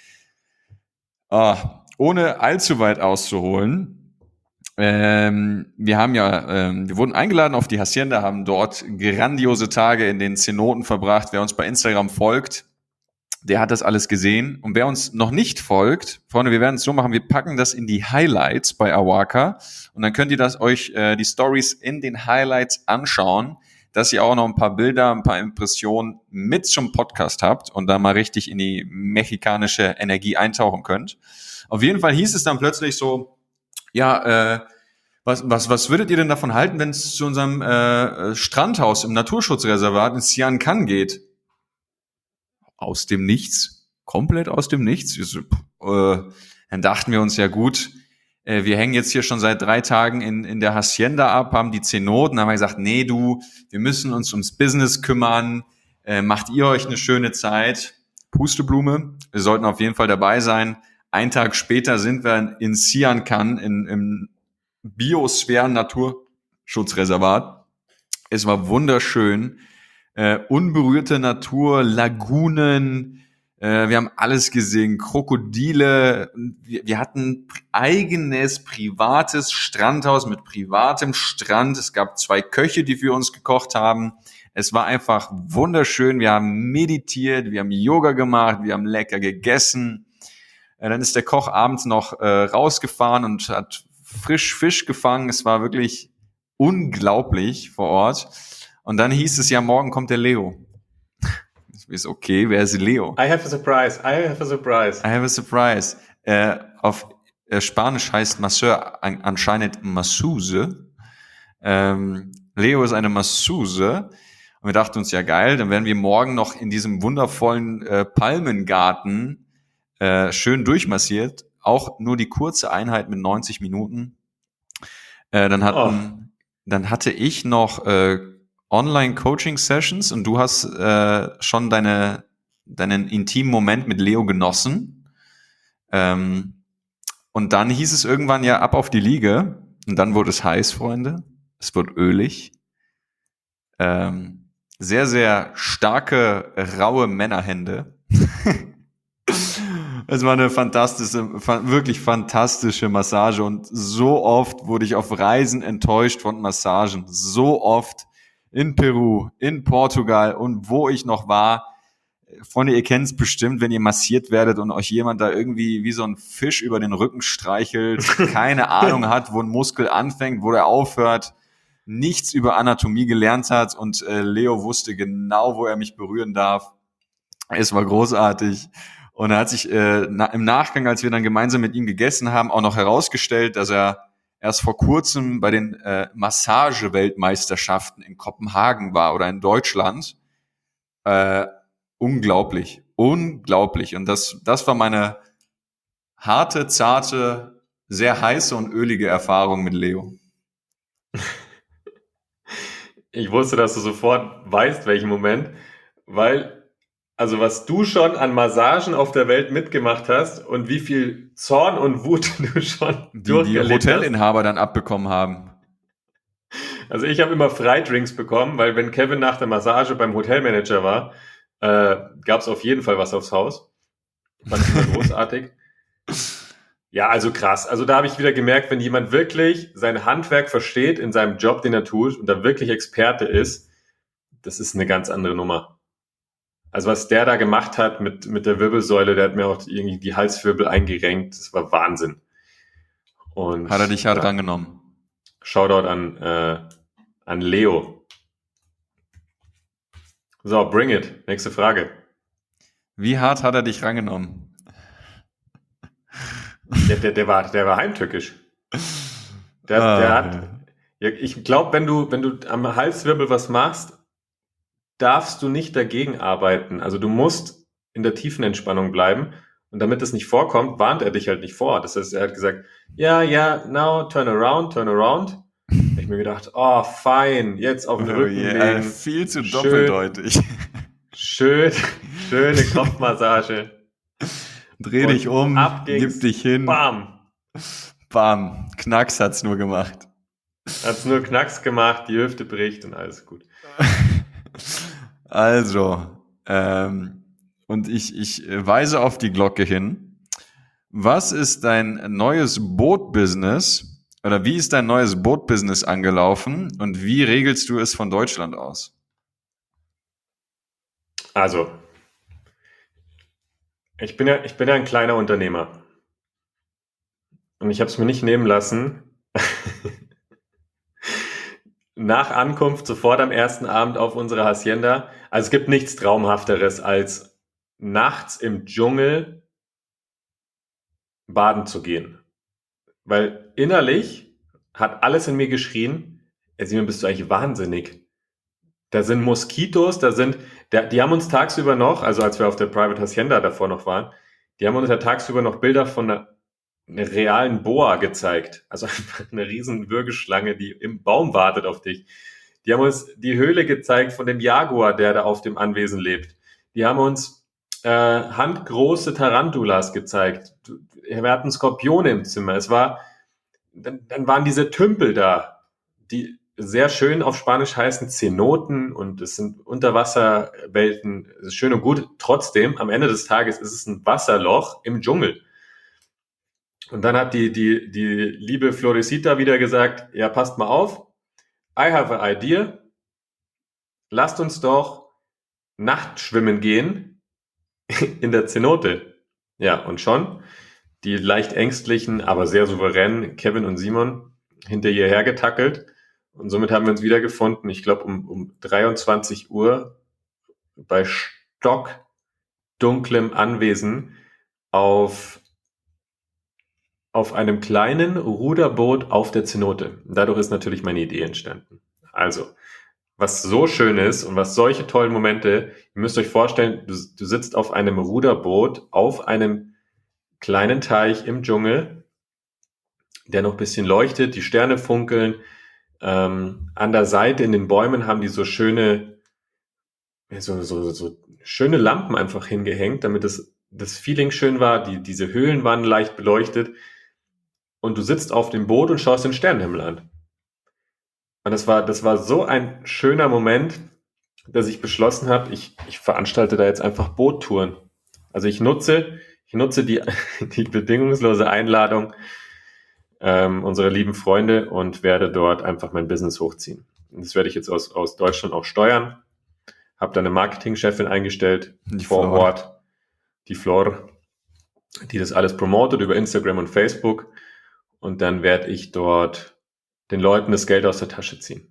Ah, ohne allzu weit auszuholen. Ähm, wir haben ja, ähm, wir wurden eingeladen auf die Hacienda, haben dort grandiose Tage in den Zenoten verbracht. Wer uns bei Instagram folgt, der hat das alles gesehen. Und wer uns noch nicht folgt, Freunde, wir werden es so machen, wir packen das in die Highlights bei Awaka und dann könnt ihr das euch, äh, die Stories in den Highlights anschauen, dass ihr auch noch ein paar Bilder, ein paar Impressionen mit zum Podcast habt und da mal richtig in die mexikanische Energie eintauchen könnt. Auf jeden Fall hieß es dann plötzlich so, ja, äh, was, was, was würdet ihr denn davon halten, wenn es zu unserem äh, Strandhaus im Naturschutzreservat in Sian Can geht? Aus dem Nichts, komplett aus dem Nichts. Wir so, äh, dann dachten wir uns ja gut, äh, wir hängen jetzt hier schon seit drei Tagen in, in der Hacienda ab, haben die Zenoten, haben wir gesagt, nee du, wir müssen uns ums Business kümmern, äh, macht ihr euch eine schöne Zeit. Pusteblume, wir sollten auf jeden Fall dabei sein. einen Tag später sind wir in Sian Khan in, im Biosphären-Naturschutzreservat. Es war wunderschön. Äh, unberührte Natur, Lagunen, äh, wir haben alles gesehen, Krokodile. Wir, wir hatten eigenes privates Strandhaus mit privatem Strand. Es gab zwei Köche, die für uns gekocht haben. Es war einfach wunderschön. Wir haben meditiert, wir haben Yoga gemacht, wir haben lecker gegessen. Äh, dann ist der Koch abends noch äh, rausgefahren und hat frisch Fisch gefangen. Es war wirklich unglaublich vor Ort. Und dann hieß es ja, morgen kommt der Leo. Ich weiß, okay, wer ist Leo? I have a surprise, I have a surprise. I have a surprise. Äh, auf äh, Spanisch heißt Masseur an, anscheinend Masseuse. Ähm, Leo ist eine Masseuse. Und wir dachten uns, ja geil, dann werden wir morgen noch in diesem wundervollen äh, Palmengarten äh, schön durchmassiert. Auch nur die kurze Einheit mit neunzig Minuten. Äh, dann hatten, oh. dann hatte ich noch äh, Online-Coaching-Sessions und du hast äh, schon deine, deinen intimen Moment mit Leo genossen. Ähm, und dann hieß es irgendwann ja ab auf die Liege und dann wurde es heiß, Freunde. Es wurde ölig. Ähm, sehr, sehr starke, raue Männerhände. Es war eine fantastische, wirklich fantastische Massage und so oft wurde ich auf Reisen enttäuscht von Massagen. So oft. In Peru, in Portugal und wo ich noch war. Freunde, ihr kennt es bestimmt, wenn ihr massiert werdet und euch jemand da irgendwie wie so ein Fisch über den Rücken streichelt, keine Ahnung hat, wo ein Muskel anfängt, wo der aufhört, nichts über Anatomie gelernt hat und äh, Leo wusste genau, wo er mich berühren darf. Es war großartig. Und er hat sich äh, na, im Nachgang, als wir dann gemeinsam mit ihm gegessen haben, auch noch herausgestellt, dass er erst vor kurzem bei den äh, Massage-Weltmeisterschaften in Kopenhagen war oder in Deutschland. Äh, unglaublich, unglaublich. Und das, das war meine harte, zarte, sehr heiße und ölige Erfahrung mit Leo. Ich wusste, dass du sofort weißt, welchen Moment, weil also was du schon an Massagen auf der Welt mitgemacht hast und wie viel Zorn und Wut du schon die, durcherlebt die Hotelinhaber hast. Dann abbekommen haben. Also ich habe immer Freidrinks bekommen, weil wenn Kevin nach der Massage beim Hotelmanager war, äh, gab es auf jeden Fall was aufs Haus. Fand ich immer großartig. Ja, also krass. Also da habe ich wieder gemerkt, wenn jemand wirklich sein Handwerk versteht in seinem Job, den er tut und da wirklich Experte ist, das ist eine ganz andere Nummer. Also was der da gemacht hat mit, mit der Wirbelsäule, der hat mir auch irgendwie die Halswirbel eingerenkt. Das war Wahnsinn. Und hat er dich hart ja, rangenommen? Shoutout an, äh, an Leo. So, bring it. Nächste Frage. Wie hart hat er dich rangenommen? Der, der, der, war, der war heimtückisch. Der, ah, der hat, ja, ich glaube, wenn du, wenn du am Halswirbel was machst, darfst du nicht dagegen arbeiten. Also du musst in der tiefen Entspannung bleiben. Und damit das nicht vorkommt, warnt er dich halt nicht vor. Das heißt, er hat gesagt, ja, ja, now turn around, turn around. Da hab ich mir gedacht, oh, fein, jetzt auf den oh, Rücken yeah, legen. Viel zu doppeldeutig. Schön, schöne Kopfmassage. Dreh dich um, gib dich hin. Bam. Bam. Knacks hat's nur gemacht. Hat's nur Knacks gemacht, die Hüfte bricht und alles gut. Also, ähm, und ich, ich weise auf die Glocke hin. Was ist dein neues Boot-Business oder wie ist dein neues Boot-Business angelaufen und wie regelst du es von Deutschland aus? Also, ich bin ja, ich bin ja ein kleiner Unternehmer und ich habe es mir nicht nehmen lassen, nach Ankunft sofort am ersten Abend auf unserer Hacienda. Also es gibt nichts Traumhafteres, als nachts im Dschungel baden zu gehen. Weil innerlich hat alles in mir geschrien, ey Simon, bist du eigentlich wahnsinnig? Da sind Moskitos, da sind, der, die haben uns tagsüber noch, also als wir auf der Private Hacienda davor noch waren, die haben uns ja tagsüber noch Bilder von einer, einer realen Boa gezeigt. Also einfach eine riesen Würgeschlange, die im Baum wartet auf dich. Die haben uns die Höhle gezeigt von dem Jaguar, der da auf dem Anwesen lebt. Die haben uns äh, handgroße Tarantulas gezeigt. wir hatten Skorpione im Zimmer. Es war, dann, dann waren diese Tümpel da, die sehr schön auf Spanisch heißen Cenoten und es sind Unterwasserwelten. Es ist schön und gut. Trotzdem, am Ende des Tages ist es ein Wasserloch im Dschungel. Und dann hat die, die, die liebe Florecita wieder gesagt, ja, passt mal auf. I have an idea. Lasst uns doch Nachtschwimmen gehen in der Cenote. Ja, und schon die leicht ängstlichen, aber sehr souveränen Kevin und Simon hinter ihr hergetackelt. Und somit haben wir uns wiedergefunden, ich glaube um, um dreiundzwanzig Uhr bei stockdunklem Anwesen auf, auf einem kleinen Ruderboot auf der Cenote. Dadurch ist natürlich meine Idee entstanden. Also, was so schön ist und was solche tollen Momente, ihr müsst euch vorstellen, du, du sitzt auf einem Ruderboot auf einem kleinen Teich im Dschungel, der noch ein bisschen leuchtet, die Sterne funkeln. Ähm, an der Seite in den Bäumen haben die so schöne, so, so, so schöne Lampen einfach hingehängt, damit das, das Feeling schön war. Die, diese Höhlen waren leicht beleuchtet. Und du sitzt auf dem Boot und schaust den Sternenhimmel an. Und das war, das war so ein schöner Moment, dass ich beschlossen habe, ich, ich veranstalte da jetzt einfach Boottouren. Also ich nutze, ich nutze die, die bedingungslose Einladung ähm, unserer lieben Freunde und werde dort einfach mein Business hochziehen. Und das werde ich jetzt aus, aus Deutschland auch steuern. Habe da eine Marketingchefin eingestellt Die vor Flor. Ort, die Flor, die das alles promotet über Instagram und Facebook. Und dann werde ich dort den Leuten das Geld aus der Tasche ziehen.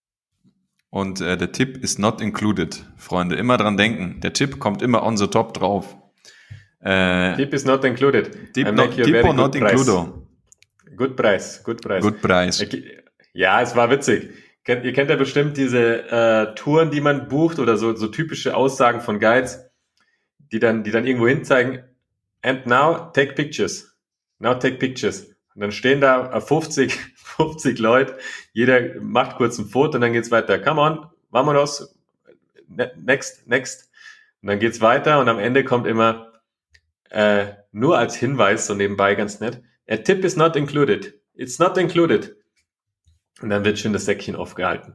Und äh, der Tipp ist not included, Freunde. Immer dran denken. Der Tipp kommt immer on the top drauf. Äh, Tip is not included. Tip I not, make you a tip very or not good price. includo. Good Preis, good Preis. Good price. Ja, es war witzig. Kennt, ihr kennt ja bestimmt diese äh, Touren, die man bucht oder so, so typische Aussagen von Guides, die dann, die dann irgendwo hin zeigen. And now take pictures. Now take pictures. Und dann stehen da fünfzig, fünfzig Leute, jeder macht kurz ein Foto und dann geht's weiter. Come on, vámonos, next, next. Und dann geht's weiter und am Ende kommt immer äh, nur als Hinweis, so nebenbei ganz nett, a tip is not included. It's not included. Und dann wird schön das Säckchen aufgehalten.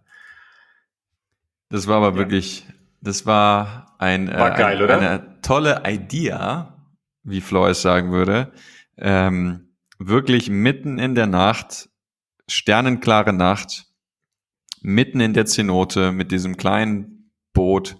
Das war aber Ja. wirklich, das war ein, War äh, geil, ein, oder? eine tolle Idea, wie Flo es sagen würde. Ähm, wirklich mitten in der Nacht, sternenklare Nacht, mitten in der Cenote mit diesem kleinen Boot.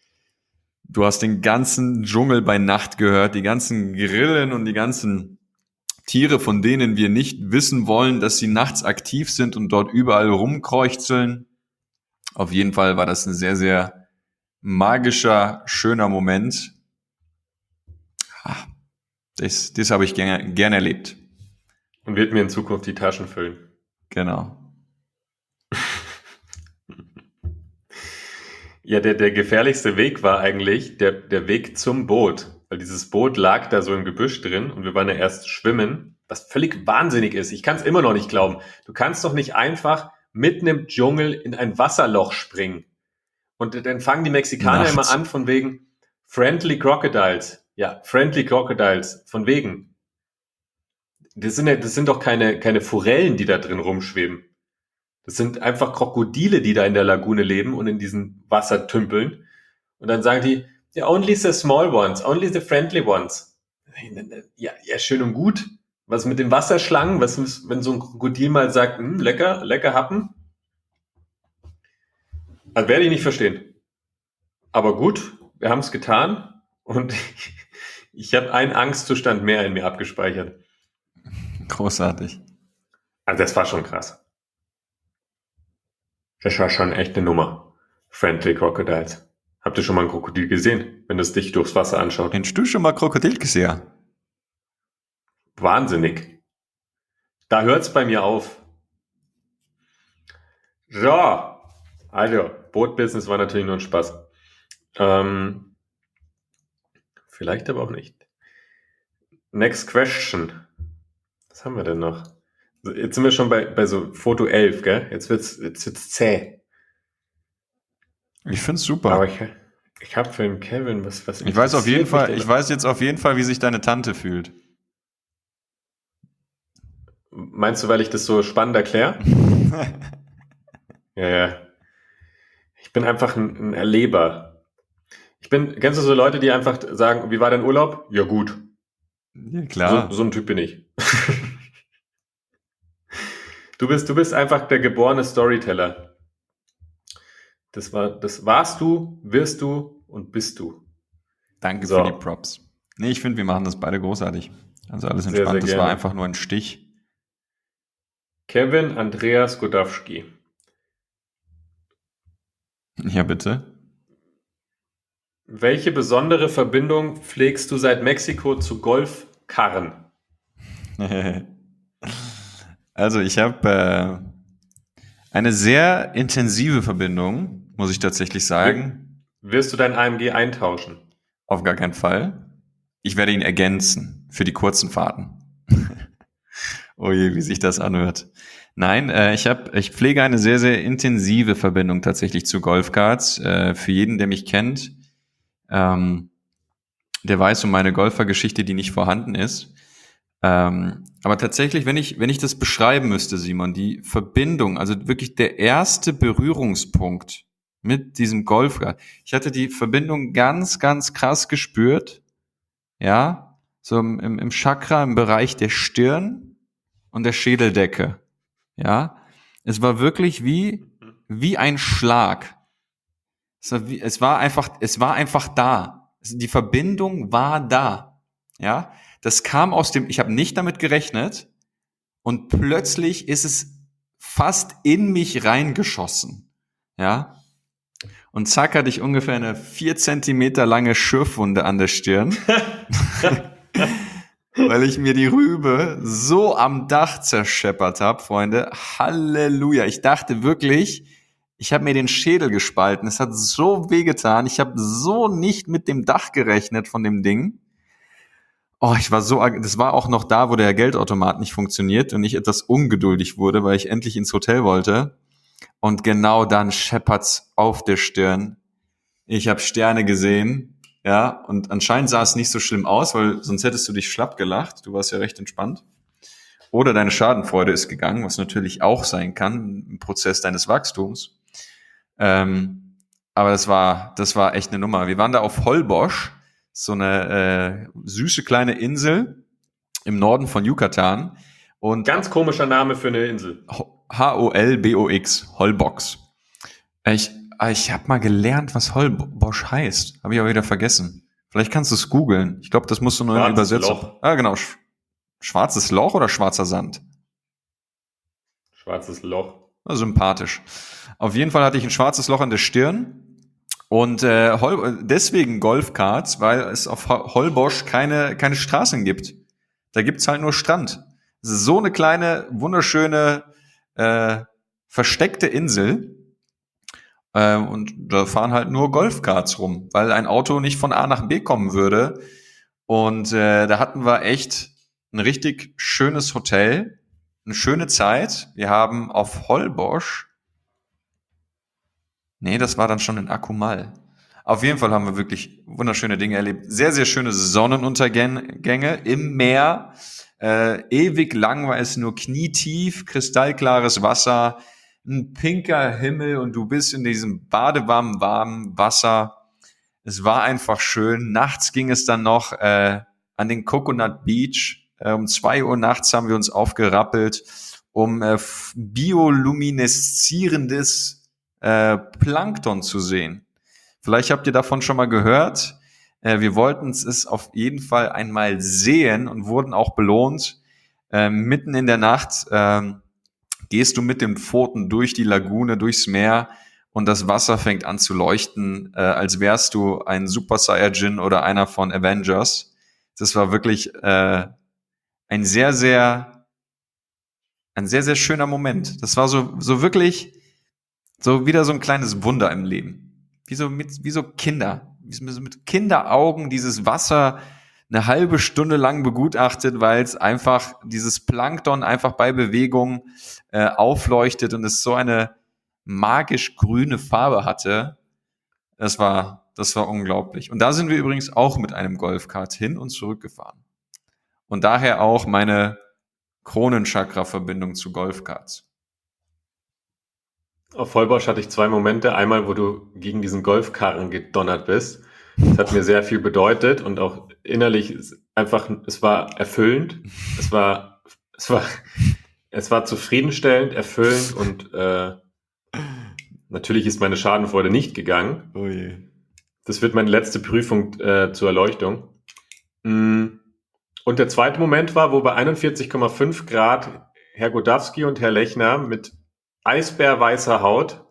Du hast den ganzen Dschungel bei Nacht gehört, die ganzen Grillen und die ganzen Tiere, von denen wir nicht wissen wollen, dass sie nachts aktiv sind und dort überall rumkreuchzeln. Auf jeden Fall war das ein sehr, sehr magischer, schöner Moment. Ah, Das, das habe ich gerne, gerne erlebt. Und wird mir in Zukunft die Taschen füllen. Genau. Ja, der, der gefährlichste Weg war eigentlich der, der Weg zum Boot. Weil dieses Boot lag da so im Gebüsch drin und wir waren ja erst schwimmen, was völlig wahnsinnig ist. Ich kann es immer noch nicht glauben. Du kannst doch nicht einfach mitten im Dschungel in ein Wasserloch springen. Und dann fangen die Mexikaner Nachts. immer an von wegen Friendly Crocodiles. Ja, Friendly Crocodiles. Von wegen. Das sind, ja, das sind doch keine, keine Forellen, die da drin rumschweben. Das sind einfach Krokodile, die da in der Lagune leben und in diesen Wassertümpeln. Und dann sagen die, yeah, only the small ones, only the friendly ones. Ja, ja, schön und gut. Was mit den Wasserschlangen? Was ist, wenn so ein Krokodil mal sagt, hm, lecker, lecker happen? Also werde ich nicht verstehen. Aber gut, wir haben es getan und ich habe einen Angstzustand mehr in mir abgespeichert. Großartig. Also das war schon krass. Das war schon echt eine Nummer. Friendly Crocodiles. Habt ihr schon mal ein Krokodil gesehen, wenn es dich durchs Wasser anschaut? Hast du schon mal Krokodil gesehen? Wahnsinnig. Da hört's bei mir auf. So, also, Bootbusiness war natürlich nur ein Spaß. Ähm, vielleicht aber auch nicht. Next question. Was haben wir denn noch? Jetzt sind wir schon bei, bei so Foto elf, gell? Jetzt wird's, jetzt wird's zäh. Ich find's super. Aber ich, ich habe für den Kevin was, was ich weiß auf jeden interessiert mich Fall, denn? ich weiß jetzt auf jeden Fall, wie sich deine Tante fühlt. Meinst du, weil ich das so spannend erkläre? Ja, ja. Ich bin einfach ein, ein Erleber. Ich bin, kennst du so Leute, die einfach sagen, wie war dein Urlaub? Ja, gut. Ja, So, klar. so ein Typ bin ich. Du bist, du bist einfach der geborene Storyteller. Das war, das warst du, wirst du und bist du. Danke für die So, Props. Nee, ich finde, wir machen das beide großartig. Also alles sehr, sehr entspannt. Das war gerne. einfach nur ein Stich. Kevin Andreas Godowski. Ja, bitte. Welche besondere Verbindung pflegst du seit Mexiko zu Golfkarren? Also ich habe äh, eine sehr intensive Verbindung, muss ich tatsächlich Wir, sagen. wirst du dein A M G eintauschen? Auf gar keinen Fall. Ich werde ihn ergänzen für die kurzen Fahrten. Oh je, wie sich das anhört. Nein, äh, ich habe, ich pflege eine sehr, sehr intensive Verbindung tatsächlich zu Golfkarts. Äh, für jeden, der mich kennt, ähm, der weiß um meine Golfergeschichte, die nicht vorhanden ist. Ähm, aber tatsächlich, wenn ich, wenn ich das beschreiben müsste, Simon, die Verbindung, also wirklich der erste Berührungspunkt mit diesem Golfkart. Ich hatte die Verbindung ganz, ganz krass gespürt, ja, so im, im, im Chakra, im Bereich der Stirn und der Schädeldecke, ja. Es war wirklich wie, wie ein Schlag. Es war, wie, es war einfach, es war einfach da. Die Verbindung war da, ja. Das kam aus dem, ich habe nicht damit gerechnet und plötzlich ist es fast in mich reingeschossen, ja. Und zack hatte ich ungefähr eine vier Zentimeter lange Schürfwunde an der Stirn, weil ich mir die Rübe so am Dach zerscheppert habe, Freunde. Halleluja. Ich dachte wirklich, ich habe mir den Schädel gespalten. Es hat so wehgetan. Ich habe so nicht mit dem Dach gerechnet von dem Ding. Oh, ich war so, das war auch noch da, wo der Geldautomat nicht funktioniert und ich etwas ungeduldig wurde, weil ich endlich ins Hotel wollte. Und genau dann scheppert's auf der Stirn. Ich habe Sterne gesehen, ja, und anscheinend sah es nicht so schlimm aus, weil sonst hättest du dich schlapp gelacht. Du warst ja recht entspannt. Oder deine Schadenfreude ist gegangen, was natürlich auch sein kann im Prozess deines Wachstums. Ähm, aber das war, das war echt eine Nummer. Wir waren da auf Holbox, so eine äh, süße kleine Insel im Norden von Yucatan. Und Ganz komischer Name für eine Insel. H O L B O X, Holbox. Ich, ich habe mal gelernt, was Holbox heißt. Habe ich aber wieder vergessen. Vielleicht kannst du es googeln. Ich glaube, das musst du nur in Schwarzes Übersetzung. Loch. Ah, genau. Sch- Schwarzes Loch oder schwarzer Sand? Schwarzes Loch. Ah, sympathisch. Auf jeden Fall hatte ich ein schwarzes Loch an der Stirn. Und äh, Hol- deswegen Golfkarts, weil es auf Ho- Holbox keine, keine Straßen gibt. Da gibt's halt nur Strand. Es ist so eine kleine, wunderschöne, äh, versteckte Insel. Äh, und da fahren halt nur Golfkarts rum, weil ein Auto nicht von A nach B kommen würde. Und äh, da hatten wir echt ein richtig schönes Hotel, eine schöne Zeit. Wir haben auf Holbox, nee, das war dann schon in Akumal. Auf jeden Fall haben wir wirklich wunderschöne Dinge erlebt. Sehr, sehr schöne Sonnenuntergänge im Meer. Äh, ewig lang war es nur knietief, kristallklares Wasser, ein pinker Himmel und du bist in diesem badewarmen, warmen Wasser. Es war einfach schön. Nachts ging es dann noch äh, an den Coconut Beach. Äh, um zwei Uhr nachts haben wir uns aufgerappelt, um äh, biolumineszierendes äh, Plankton zu sehen. Vielleicht habt ihr davon schon mal gehört. Äh, wir wollten es auf jeden Fall einmal sehen und wurden auch belohnt. Ähm, mitten in der Nacht ähm, gehst du mit den Pfoten durch die Lagune, durchs Meer und das Wasser fängt an zu leuchten, äh, als wärst du ein Super Saiyajin oder einer von Avengers. Das war wirklich äh, ein sehr, sehr, ein sehr, sehr schöner Moment. Das war so, so wirklich so wieder so ein kleines Wunder im Leben. Wie so, mit, wie so Kinder. Wie so mit Kinderaugen dieses Wasser eine halbe Stunde lang begutachtet, weil es einfach dieses Plankton einfach bei Bewegung äh, aufleuchtet und es so eine magisch grüne Farbe hatte. Das war, das war unglaublich. Und da sind wir übrigens auch mit einem Golfkart hin und zurück gefahren. Und daher auch meine Kronenchakra-Verbindung zu Golfkarts? Auf Vollbosch hatte ich zwei Momente. Einmal, wo du gegen diesen Golfkarren gedonnert bist. Das hat mir sehr viel bedeutet und auch innerlich einfach, es war erfüllend. Es war, es war, es war zufriedenstellend, erfüllend und äh, natürlich ist meine Schadenfreude nicht gegangen. Oh je. Das wird meine letzte Prüfung äh, zur Erleuchtung. Und der zweite Moment war, wo bei einundvierzig Komma fünf Grad Herr Godowski und Herr Lechner mit eisbärweißer Haut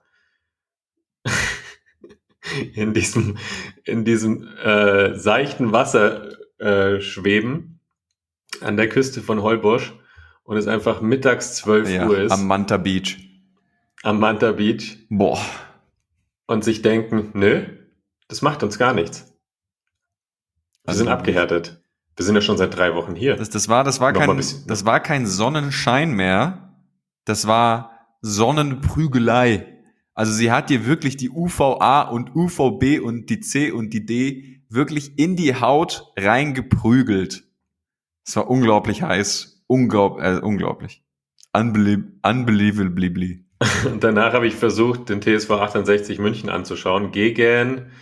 in diesem, in diesem äh, seichten Wasser äh, schweben an der Küste von Holbosch und es einfach mittags zwölf Ja, Uhr ist am Manta Beach. am Manta Beach Boah. und sich denken, nö, das macht uns gar nichts. Wir Also sind abgehärtet. Wir sind ja schon seit drei Wochen hier. Das, das war, das war Noch mal kein, ein bisschen, das war kein Sonnenschein mehr. Das war Sonnenprügelei. Also sie hat dir wirklich die U V A und U V B und die C und die D wirklich in die Haut reingeprügelt. Es war unglaublich heiß. Unglaub, äh, unglaublich. Unbelie- Unbelievably. Und danach habe ich versucht, den T S V achtundsechzig München anzuschauen. Gegen,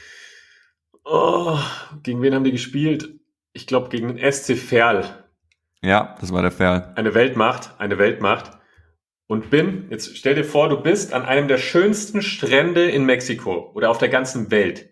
oh, gegen wen haben die gespielt? Ich glaube, gegen den S C Verl. Ja, das war der Fall. Eine Weltmacht, eine Weltmacht. Und bin, jetzt stell dir vor, du bist an einem der schönsten Strände in Mexiko oder auf der ganzen Welt.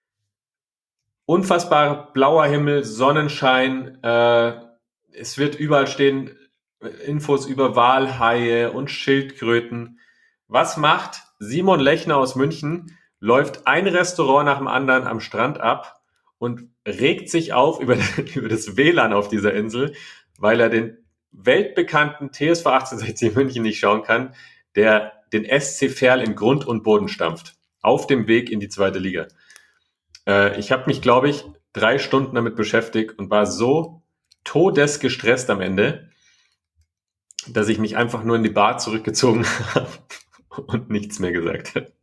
Unfassbar blauer Himmel, Sonnenschein, äh, es wird überall stehen Infos über Walhaie und Schildkröten. Was macht Simon Lechner aus München? Läuft ein Restaurant nach dem anderen am Strand ab und regt sich auf über, über das W L A N auf dieser Insel, weil er den weltbekannten T S V achtzehnhundertsechzig München nicht schauen kann, der den S C Verl in Grund und Boden stampft. Auf dem Weg in die zweite Liga. Äh, ich habe mich, glaube ich, drei Stunden damit beschäftigt und war so todesgestresst am Ende, dass ich mich einfach nur in die Bar zurückgezogen habe und nichts mehr gesagt habe.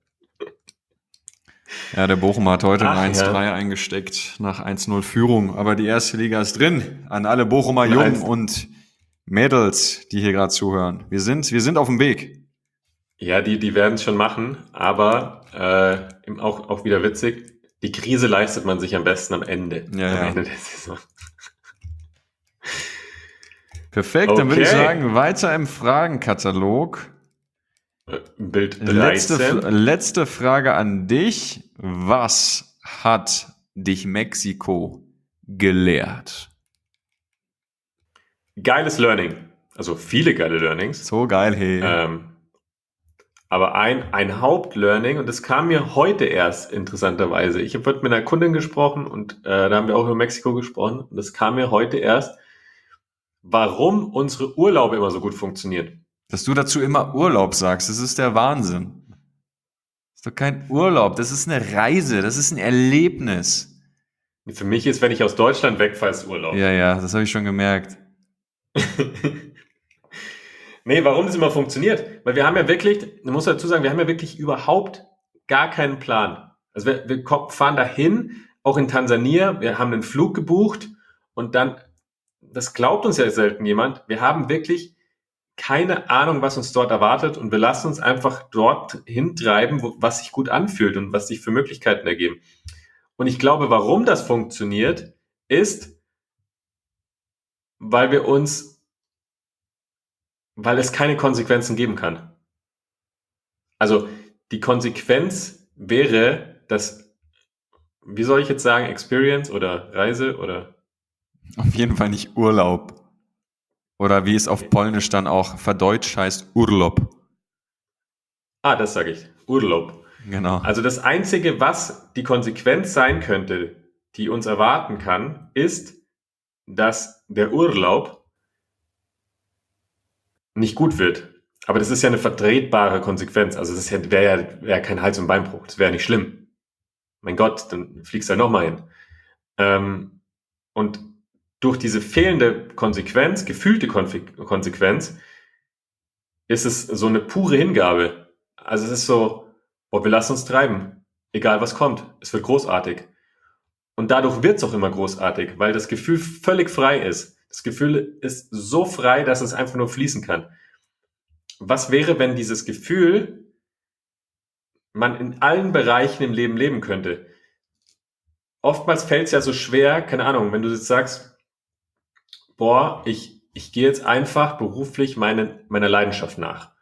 Ja, der Bochum hat heute Ach, ein eins drei ja. eingesteckt nach eins null Führung. Aber die erste Liga ist drin. An alle Bochumer Ein Jungen eins- und Mädels, die hier gerade zuhören. Wir sind, wir sind auf dem Weg. Ja, die, die werden es schon machen, aber äh, eben auch, auch wieder witzig. Die Krise leistet man sich am besten am Ende. Ja, am ja. Ende der Saison. Perfekt, dann würde ich Okay. sagen, weiter im Fragenkatalog. Äh, Bild Letzte, dreizehn. letzte Frage an dich. Was hat dich Mexiko gelehrt? Geiles Learning. Also viele geile Learnings. So geil, hey. Ähm, aber ein, ein Hauptlearning, und das kam mir heute erst interessanterweise. Ich habe heute mit einer Kundin gesprochen und äh, da haben wir auch über Mexiko gesprochen. Und das kam mir heute erst, warum unsere Urlaube immer so gut funktionieren. Dass du dazu immer Urlaub sagst, das ist der Wahnsinn. Das ist doch kein Urlaub, das ist eine Reise, das ist ein Erlebnis. Für mich ist, wenn ich aus Deutschland wegfahre, ist Urlaub. Ja, ja, das habe ich schon gemerkt. Nee, warum das immer funktioniert? Weil wir haben ja wirklich, man muss dazu sagen, wir haben ja wirklich überhaupt gar keinen Plan. Also wir, wir ko- fahren dahin, auch in Tansania, wir haben einen Flug gebucht und dann, das glaubt uns ja selten jemand, wir haben wirklich keine Ahnung, was uns dort erwartet und wir lassen uns einfach dort hintreiben, wo, was sich gut anfühlt und was sich für Möglichkeiten ergeben. Und ich glaube, warum das funktioniert, ist, weil wir uns weil es keine Konsequenzen geben kann. Also die Konsequenz wäre, dass, wie soll ich jetzt sagen, Experience oder Reise oder Auf jeden Fall nicht Urlaub. Oder wie es auf Polnisch dann auch verdeutscht heißt, Urlaub. ah, das sage ich, Urlaub. Genau. Also das Einzige, was die Konsequenz sein könnte, die uns erwarten kann, ist, dass der Urlaub nicht gut wird. Aber das ist ja eine vertretbare Konsequenz. Also das ist ja- wäre ja, wär kein Hals- und Beinbruch. Das wäre nicht schlimm. Mein Gott, dann fliegst du halt nochmal hin. Ähm, und durch diese fehlende Konsequenz, gefühlte Konfi- Konsequenz, ist es so eine pure Hingabe. Also es ist so, boah, wir lassen uns treiben. Egal was kommt. Es wird großartig. Und dadurch wird es auch immer großartig, weil das Gefühl völlig frei ist. Das Gefühl ist so frei, dass es einfach nur fließen kann. Was wäre, wenn dieses Gefühl man in allen Bereichen im Leben leben könnte? Oftmals fällt es ja so schwer, keine Ahnung, wenn du jetzt sagst, boah, ich, ich gehe jetzt einfach beruflich meine, meiner Leidenschaft nach.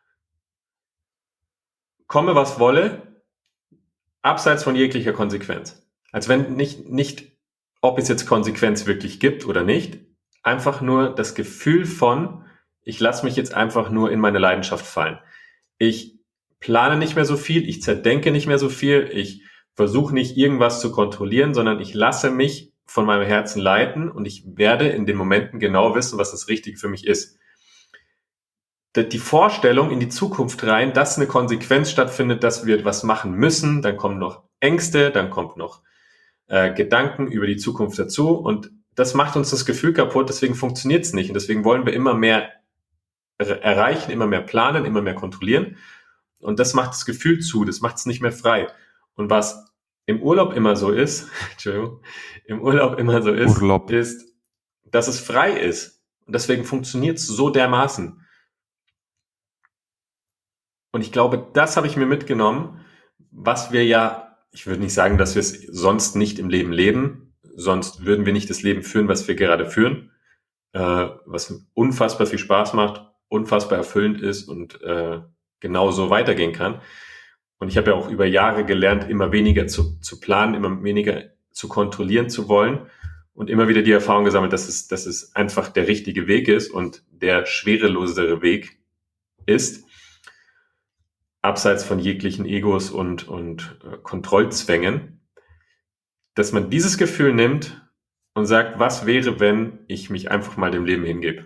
Komme, was wolle, abseits von jeglicher Konsequenz. Als wenn nicht, nicht, ob es jetzt Konsequenz wirklich gibt oder nicht, einfach nur das Gefühl von, ich lasse mich jetzt einfach nur in meine Leidenschaft fallen. Ich plane nicht mehr so viel, ich zerdenke nicht mehr so viel, ich versuche nicht irgendwas zu kontrollieren, sondern ich lasse mich von meinem Herzen leiten und ich werde in den Momenten genau wissen, was das Richtige für mich ist. Die Vorstellung in die Zukunft rein, dass eine Konsequenz stattfindet, dass wir was machen müssen, dann kommen noch Ängste, dann kommt noch äh, Gedanken über die Zukunft dazu und das macht uns das Gefühl kaputt, deswegen funktioniert es nicht und deswegen wollen wir immer mehr er- erreichen, immer mehr planen, immer mehr kontrollieren und das macht das Gefühl zu, das macht es nicht mehr frei. Und was im Urlaub immer so ist, Entschuldigung, im Urlaub immer so ist, Urlaub. ist, dass es frei ist und deswegen funktioniert es so dermaßen. Und ich glaube, das habe ich mir mitgenommen, was wir ja, ich würde nicht sagen, dass wir es sonst nicht im Leben leben, sonst würden wir nicht das Leben führen, was wir gerade führen, äh, was unfassbar viel Spaß macht, unfassbar erfüllend ist und äh, genauso weitergehen kann. Und ich habe ja auch über Jahre gelernt, immer weniger zu, zu planen, immer weniger zu kontrollieren zu wollen und immer wieder die Erfahrung gesammelt, dass es, dass es einfach der richtige Weg ist und der schwerelosere Weg ist, abseits von jeglichen Egos und, und äh, Kontrollzwängen, dass man dieses Gefühl nimmt und sagt, was wäre, wenn ich mich einfach mal dem Leben hingebe?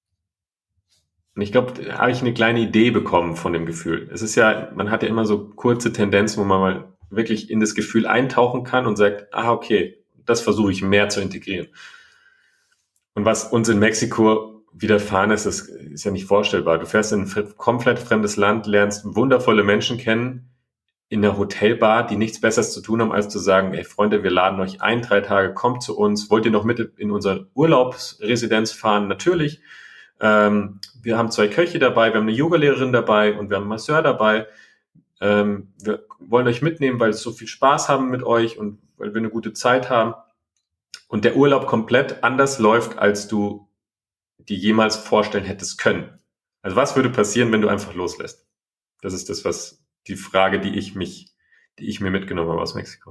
Und ich glaube, da habe ich eine kleine Idee bekommen von dem Gefühl. Es ist ja, man hat ja immer so kurze Tendenzen, wo man mal wirklich in das Gefühl eintauchen kann und sagt, ah, okay, das versuche ich mehr zu integrieren. Und was uns in Mexiko widerfahren ist, das ist ja nicht vorstellbar. Du fährst in ein komplett fremdes Land, lernst wundervolle Menschen kennen, in einer Hotelbar, die nichts Besseres zu tun haben, als zu sagen, ey Freunde, wir laden euch ein, drei Tage, kommt zu uns, wollt ihr noch mit in unsere Urlaubsresidenz fahren? Natürlich. Ähm, wir haben zwei Köche dabei, wir haben eine Yogalehrerin dabei und wir haben einen Masseur dabei. Ähm, wir wollen euch mitnehmen, weil es so viel Spaß haben mit euch und weil wir eine gute Zeit haben. Und der Urlaub komplett anders läuft, als du die jemals vorstellen hättest können. Also was würde passieren, wenn du einfach loslässt? Das ist das, was die Frage, die ich mich, die ich mir mitgenommen habe aus Mexiko.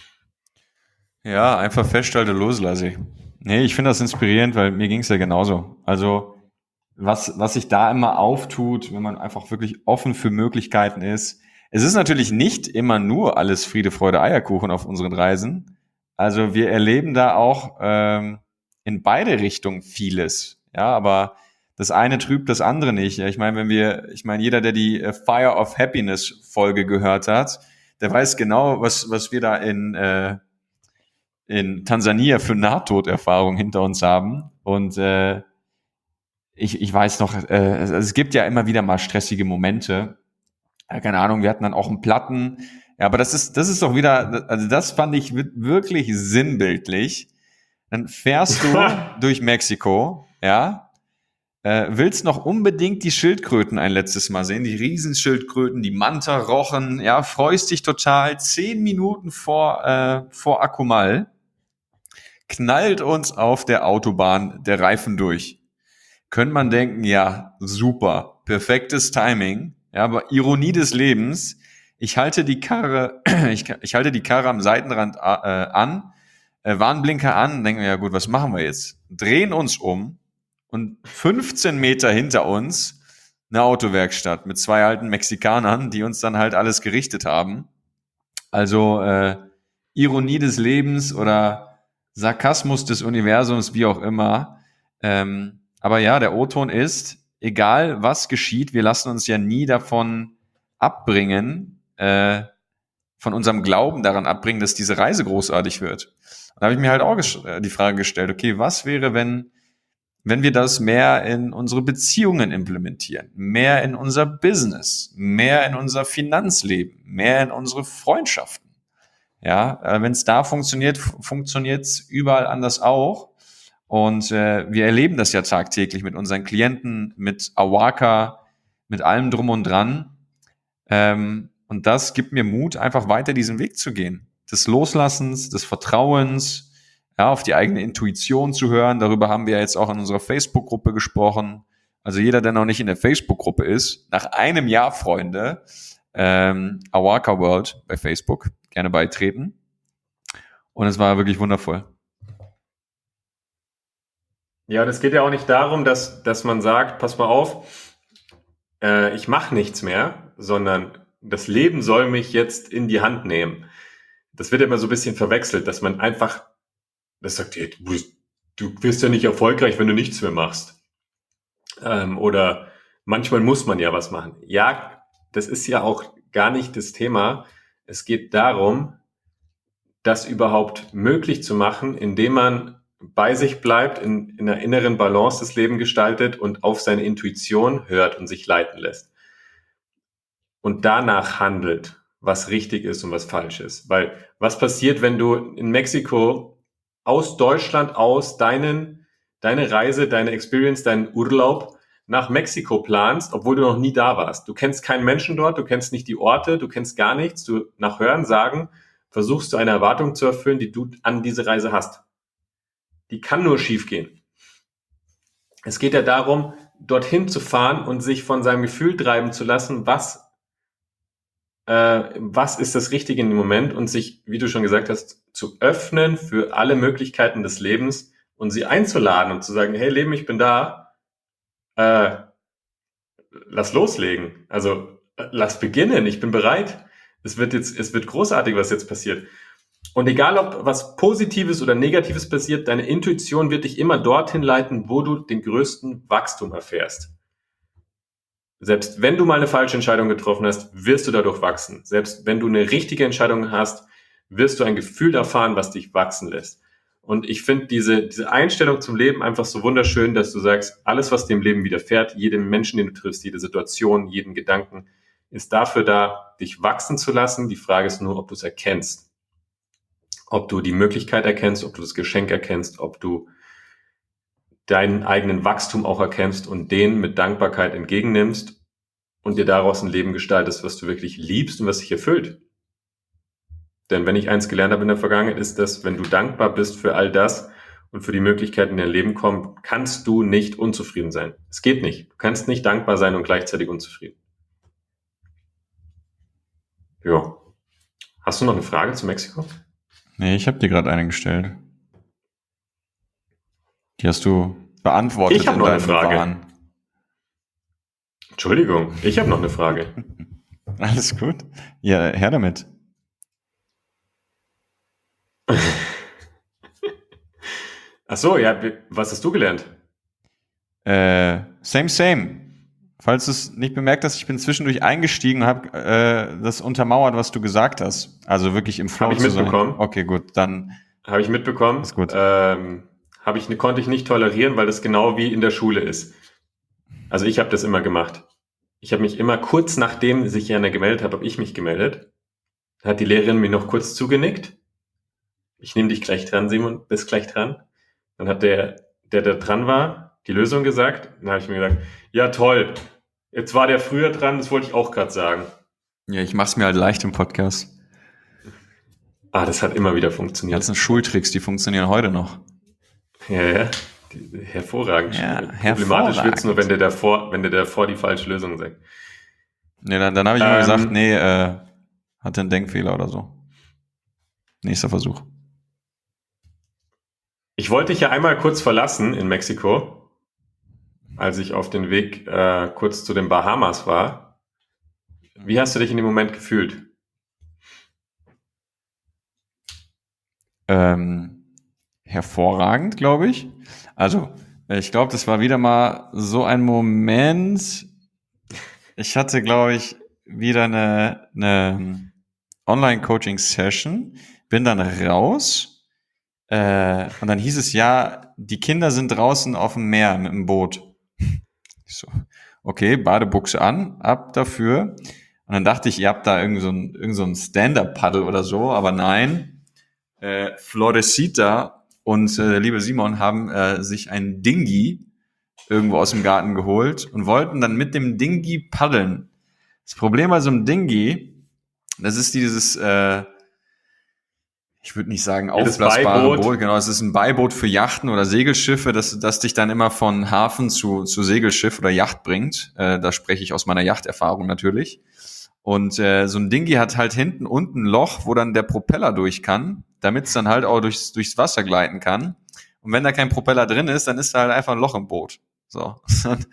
Ja, einfach festhalte, loslasse. Nee, ich finde das inspirierend, weil mir ging es ja genauso. Also was, was sich da immer auftut, wenn man einfach wirklich offen für Möglichkeiten ist. Es ist natürlich nicht immer nur alles Friede, Freude, Eierkuchen auf unseren Reisen. Also wir erleben da auch ähm, in beide Richtungen vieles. Ja, aber das eine trübt das andere nicht. Ja, ich meine, wenn wir, ich meine, jeder, der die äh, Fire of Happiness Folge gehört hat, der weiß genau, was, was wir da in, äh, in Tansania für Nahtoderfahrungen hinter uns haben. Und äh, ich, ich weiß noch, äh, also es gibt ja immer wieder mal stressige Momente. Ja, keine Ahnung, wir hatten dann auch einen Platten. Ja, aber das ist, das ist doch wieder, also das fand ich wirklich sinnbildlich. Dann fährst du durch Mexiko, ja, äh, willst noch unbedingt die Schildkröten ein letztes Mal sehen, die Riesenschildkröten, die Manta-Rochen, ja, freust dich total. Zehn Minuten vor, äh, vor Akumal knallt uns auf der Autobahn der Reifen durch. Könnte man denken, ja, super, perfektes Timing, ja, aber Ironie des Lebens, ich halte die Karre, ich, ich halte die Karre am Seitenrand äh, an, äh, Warnblinker an, denken wir, ja gut, was machen wir jetzt? Drehen uns um und fünfzehn Meter hinter uns eine Autowerkstatt mit zwei alten Mexikanern, die uns dann halt alles gerichtet haben. Also äh, Ironie des Lebens oder Sarkasmus des Universums, wie auch immer. Ähm, aber ja, der O-Ton ist, egal was geschieht, wir lassen uns ja nie davon abbringen, äh, von unserem Glauben daran abbringen, dass diese Reise großartig wird. Und da habe ich mir halt auch die Frage gestellt, okay, was wäre, wenn, wenn wir das mehr in unsere Beziehungen implementieren, mehr in unser Business, mehr in unser Finanzleben, mehr in unsere Freundschaften? Ja, wenn es da funktioniert, funktioniert es überall anders auch. Und äh, wir erleben das ja tagtäglich mit unseren Klienten, mit Awaka, mit allem drum und dran. Ähm, und das gibt mir Mut, einfach weiter diesen Weg zu gehen. Des Loslassens, des Vertrauens, ja, auf die eigene Intuition zu hören. Darüber haben wir jetzt auch in unserer Facebook-Gruppe gesprochen. Also jeder, der noch nicht in der Facebook-Gruppe ist, nach einem Jahr, Freunde, ähm, Awaka World bei Facebook, gerne beitreten. Und es war wirklich wundervoll. Ja, und es geht ja auch nicht darum, dass, dass man sagt, pass mal auf, äh, ich mache nichts mehr, sondern das Leben soll mich jetzt in die Hand nehmen. Das wird immer so ein bisschen verwechselt, dass man einfach, das sagt, hey, du, du wirst ja nicht erfolgreich, wenn du nichts mehr machst. Ähm, oder manchmal muss man ja was machen. Ja, das ist ja auch gar nicht das Thema. Es geht darum, das überhaupt möglich zu machen, indem man bei sich bleibt, in, in einer inneren Balance das Leben gestaltet und auf seine Intuition hört und sich leiten lässt. Und danach handelt, was richtig ist und was falsch ist. Weil was passiert, wenn du in Mexiko aus Deutschland aus deinen, deine Reise, deine Experience, deinen Urlaub nach Mexiko planst, obwohl du noch nie da warst? Du kennst keinen Menschen dort, du kennst nicht die Orte, du kennst gar nichts. Du nach Hören sagen versuchst du eine Erwartung zu erfüllen, die du an diese Reise hast. Die kann nur schief gehen. Es geht ja darum, dorthin zu fahren und sich von seinem Gefühl treiben zu lassen, was, äh, was ist das Richtige in dem Moment und sich, wie du schon gesagt hast, zu öffnen für alle Möglichkeiten des Lebens und sie einzuladen und zu sagen, hey Leben, ich bin da, äh, lass loslegen. Also äh, lass beginnen, ich bin bereit. Es wird jetzt, es wird großartig, was jetzt passiert. Und egal, ob was Positives oder Negatives passiert, deine Intuition wird dich immer dorthin leiten, wo du den größten Wachstum erfährst. Selbst wenn du mal eine falsche Entscheidung getroffen hast, wirst du dadurch wachsen. Selbst wenn du eine richtige Entscheidung hast, wirst du ein Gefühl erfahren, was dich wachsen lässt. Und ich finde diese, diese Einstellung zum Leben einfach so wunderschön, dass du sagst, alles, was dem Leben widerfährt, jedem Menschen, den du triffst, jede Situation, jeden Gedanken, ist dafür da, dich wachsen zu lassen. Die Frage ist nur, ob du es erkennst. Ob du die Möglichkeit erkennst, ob du das Geschenk erkennst, ob du deinen eigenen Wachstum auch erkennst und den mit Dankbarkeit entgegennimmst und dir daraus ein Leben gestaltest, was du wirklich liebst und was dich erfüllt. Denn wenn ich eins gelernt habe in der Vergangenheit, ist das, wenn du dankbar bist für all das und für die Möglichkeiten, die in dein Leben kommen, kannst du nicht unzufrieden sein. Es geht nicht. Du kannst nicht dankbar sein und gleichzeitig unzufrieden. Ja. Hast du noch eine Frage zu Mexiko? Nee, ich habe dir gerade eine gestellt. Die hast du beantwortet. Ich habe noch eine Frage. Wahn. Entschuldigung, ich habe noch eine Frage. Alles gut. Ja, her damit. Ach so, ja, was hast du gelernt? Äh, same, same. Falls du es nicht bemerkt hast, ich bin zwischendurch eingestiegen und habe äh, das untermauert, was du gesagt hast. Also wirklich im Flow Habe ich zu sein. mitbekommen. Okay, gut, dann. Habe ich mitbekommen. Ist gut. Ähm, habe ich, konnte ich nicht tolerieren, weil das genau wie in der Schule ist. Also ich habe das immer gemacht. Ich habe mich immer kurz nachdem sich einer gemeldet hat, habe ich mich gemeldet. Hat die Lehrerin mir noch kurz zugenickt. Ich nehme dich gleich dran, Simon, bist gleich dran. Dann hat der, der da dran war, die Lösung gesagt. Dann habe ich mir gesagt, ja toll, jetzt war der früher dran, das wollte ich auch gerade sagen. Ja, ich mach's mir halt leicht im Podcast. Ah, das hat immer wieder Die funktioniert. ganzen Schultricks, die funktionieren heute noch. Ja, ja, die, hervorragend. Ja, Problematisch hervorragend. wird's nur, wenn der davor, wenn der davor die falsche Lösung sagt. Nee, dann, dann habe ich immer Ähm, gesagt, nee, äh, hatte einen Denkfehler oder so. Nächster Versuch. Ich wollte dich ja einmal kurz verlassen in Mexiko, als ich auf den Weg äh, kurz zu den Bahamas war. Wie hast du dich in dem Moment gefühlt? Ähm, hervorragend, glaube ich. Also, ich glaube, das war wieder mal so ein Moment. Ich hatte, glaube ich, wieder eine, eine Online-Coaching-Session, bin dann raus äh, und dann hieß es, ja, die Kinder sind draußen auf dem Meer mit dem Boot. Ich so, okay, Badebuchse an, ab dafür. Und dann dachte ich, ihr habt da irgend so ein, irgend so ein Stand-Up-Paddle oder so, aber nein. Äh, Florecita und äh, liebe Simon haben äh, sich ein Dinghy irgendwo aus dem Garten geholt und wollten dann mit dem Dinghy paddeln. Das Problem bei so einem Dinghy, das ist dieses, äh, ich würde nicht sagen Ja, das aufblasbare Beiboot. Boot, genau, es ist ein Beiboot für Yachten oder Segelschiffe, das, das dich dann immer von Hafen zu, zu Segelschiff oder Yacht bringt. Äh, da spreche ich aus meiner Yachterfahrung natürlich. Und äh, so ein Dinghy hat halt hinten unten ein Loch, wo dann der Propeller durch kann, damit es dann halt auch durchs, durchs Wasser gleiten kann. Und wenn da kein Propeller drin ist, dann ist da halt einfach ein Loch im Boot. So. Dann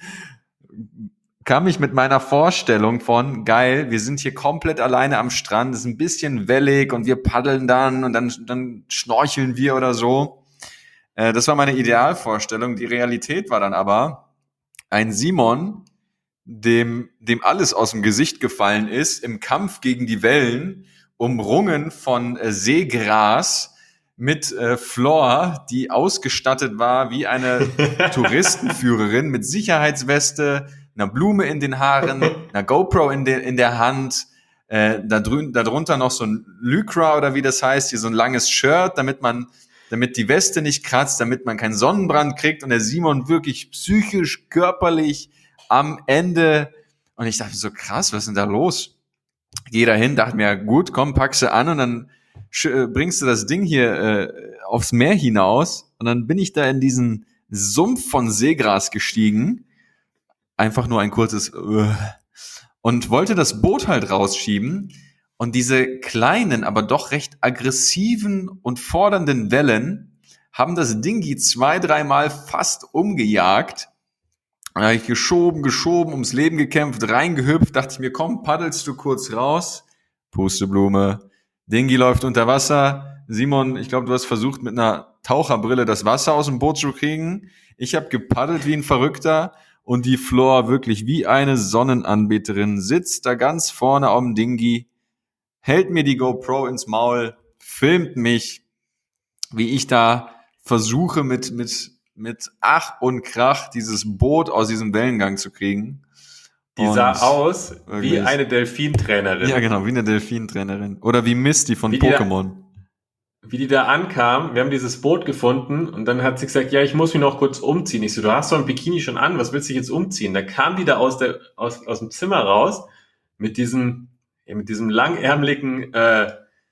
kam ich mit meiner Vorstellung von, geil, wir sind hier komplett alleine am Strand, es ist ein bisschen wellig und wir paddeln dann und dann, dann schnorcheln wir oder so. Äh, das war meine Idealvorstellung. Die Realität war dann aber ein Simon, dem, dem alles aus dem Gesicht gefallen ist, im Kampf gegen die Wellen, umrungen von äh, Seegras, mit äh, Flor, die ausgestattet war wie eine Touristenführerin mit Sicherheitsweste, einer Blume in den Haaren, einer GoPro in, de, in der Hand, äh, da drü- darunter noch so ein Lycra oder wie das heißt, hier so ein langes Shirt, damit man, damit die Weste nicht kratzt, damit man keinen Sonnenbrand kriegt und der Simon wirklich psychisch, körperlich am Ende. Und ich dachte so, krass, was ist denn da los? Geh da hin, dachte mir, gut, komm, pack sie an und dann bringst du das Ding hier äh, aufs Meer hinaus und dann bin ich da in diesen Sumpf von Seegras gestiegen, einfach nur ein kurzes uh, und wollte das Boot halt rausschieben und diese kleinen, aber doch recht aggressiven und fordernden Wellen haben das Dinghy zwei, dreimal fast umgejagt. Dann habe ich geschoben, geschoben, ums Leben gekämpft, reingehüpft, dachte ich mir, komm, paddelst du kurz raus, Pusteblume, Dinghy läuft unter Wasser. Simon, ich glaube, du hast versucht, mit einer Taucherbrille das Wasser aus dem Boot zu kriegen. Ich habe gepaddelt wie ein Verrückter und die Flor wirklich wie eine Sonnenanbeterin sitzt da ganz vorne am Dinghy, hält mir die GoPro ins Maul, filmt mich, wie ich da versuche mit mit mit Ach und Krach dieses Boot aus diesem Wellengang zu kriegen. Die sah Und aus wirklich, wie eine Delfintrainerin. ja, genau, wie eine Delfintrainerin. Oder wie Misty von Wie die da- Pokémon. Wie die da ankam, wir haben dieses Boot gefunden und dann hat sie gesagt, ja, ich muss mich noch kurz umziehen. Ich so, du hast doch ein Bikini schon an, was willst du dich jetzt umziehen? Da kam die da aus der aus, aus dem Zimmer raus mit diesem ja, mit diesem langärmeligen äh,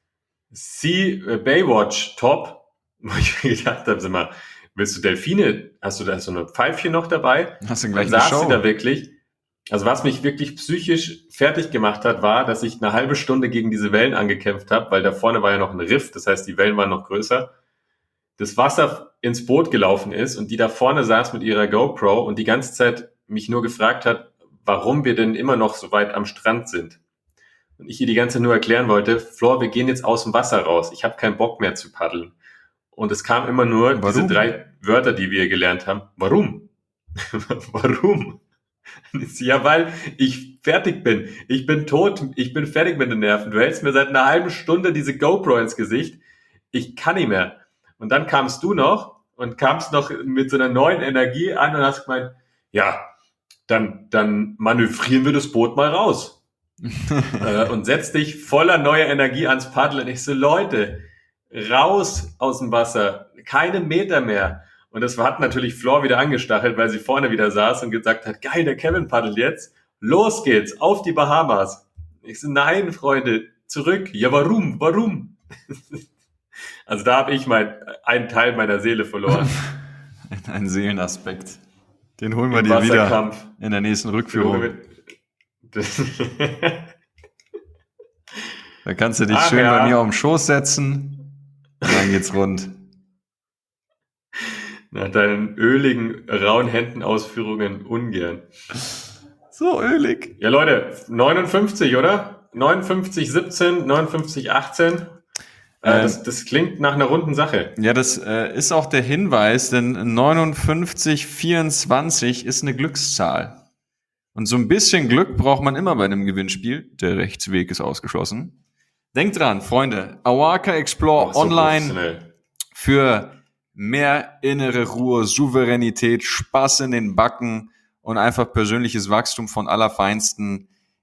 Sea äh, Baywatch Top, wo ich mir gedacht habe, sag mal, willst du Delfine? Hast du da so eine Pfeifchen noch dabei? Hast du Dann gleich eine saß sie Show? da wirklich. Also was mich wirklich psychisch fertig gemacht hat, war, dass ich eine halbe Stunde gegen diese Wellen angekämpft habe, weil da vorne war ja noch ein Riff, das heißt, die Wellen waren noch größer. Das Wasser ins Boot gelaufen ist und die da vorne saß mit ihrer GoPro und die ganze Zeit mich nur gefragt hat, warum wir denn immer noch so weit am Strand sind. Und ich ihr die ganze Zeit nur erklären wollte, Flor, wir gehen jetzt aus dem Wasser raus. Ich habe keinen Bock mehr zu paddeln. Und es kam immer nur Warum? diese drei Wörter, die wir gelernt haben. Warum? Warum? Ja, weil ich fertig bin. Ich bin tot. Ich bin fertig mit den Nerven. Du hältst mir seit einer halben Stunde diese GoPro ins Gesicht. Ich kann nicht mehr. Und dann kamst du noch und kamst noch mit so einer neuen Energie an und hast gemeint, ja, dann, dann manövrieren wir das Boot mal raus. äh, und setz dich voller neuer Energie ans Paddel. Und ich so, Leute, raus aus dem Wasser. Keine Meter mehr. Und das hat natürlich Flor wieder angestachelt, weil sie vorne wieder saß und gesagt hat, geil, der Kevin paddelt jetzt. Los geht's, auf die Bahamas. Ich so, nein, Freunde, zurück. Ja, warum? Warum? Also da habe ich mein, einen Teil meiner Seele verloren. Ein Seelenaspekt. Den holen wir Im dir wieder Wasserkampf. in der nächsten Rückführung. Da kannst du dich Ach schön ja. bei mir auf den Schoß setzen und dann geht's rund. Nach deinen öligen, rauen Händenausführungen ungern. So ölig. Ja, Leute, neunundfünfzig, oder? neunundfünfzig siebzehn, neunundfünfzig achtzehn. Äh, Ähm, das, das klingt nach einer runden Sache. Ja, das äh, ist auch der Hinweis, denn neunundfünfzig vierundzwanzig ist eine Glückszahl. Und so ein bisschen Glück braucht man immer bei einem Gewinnspiel. Der Rechtsweg ist ausgeschlossen. Denkt dran, Freunde, Awaka Explore Ach, so Online professionell. für mehr innere Ruhe, Souveränität, Spaß in den Backen und einfach persönliches Wachstum von allerfeinsten.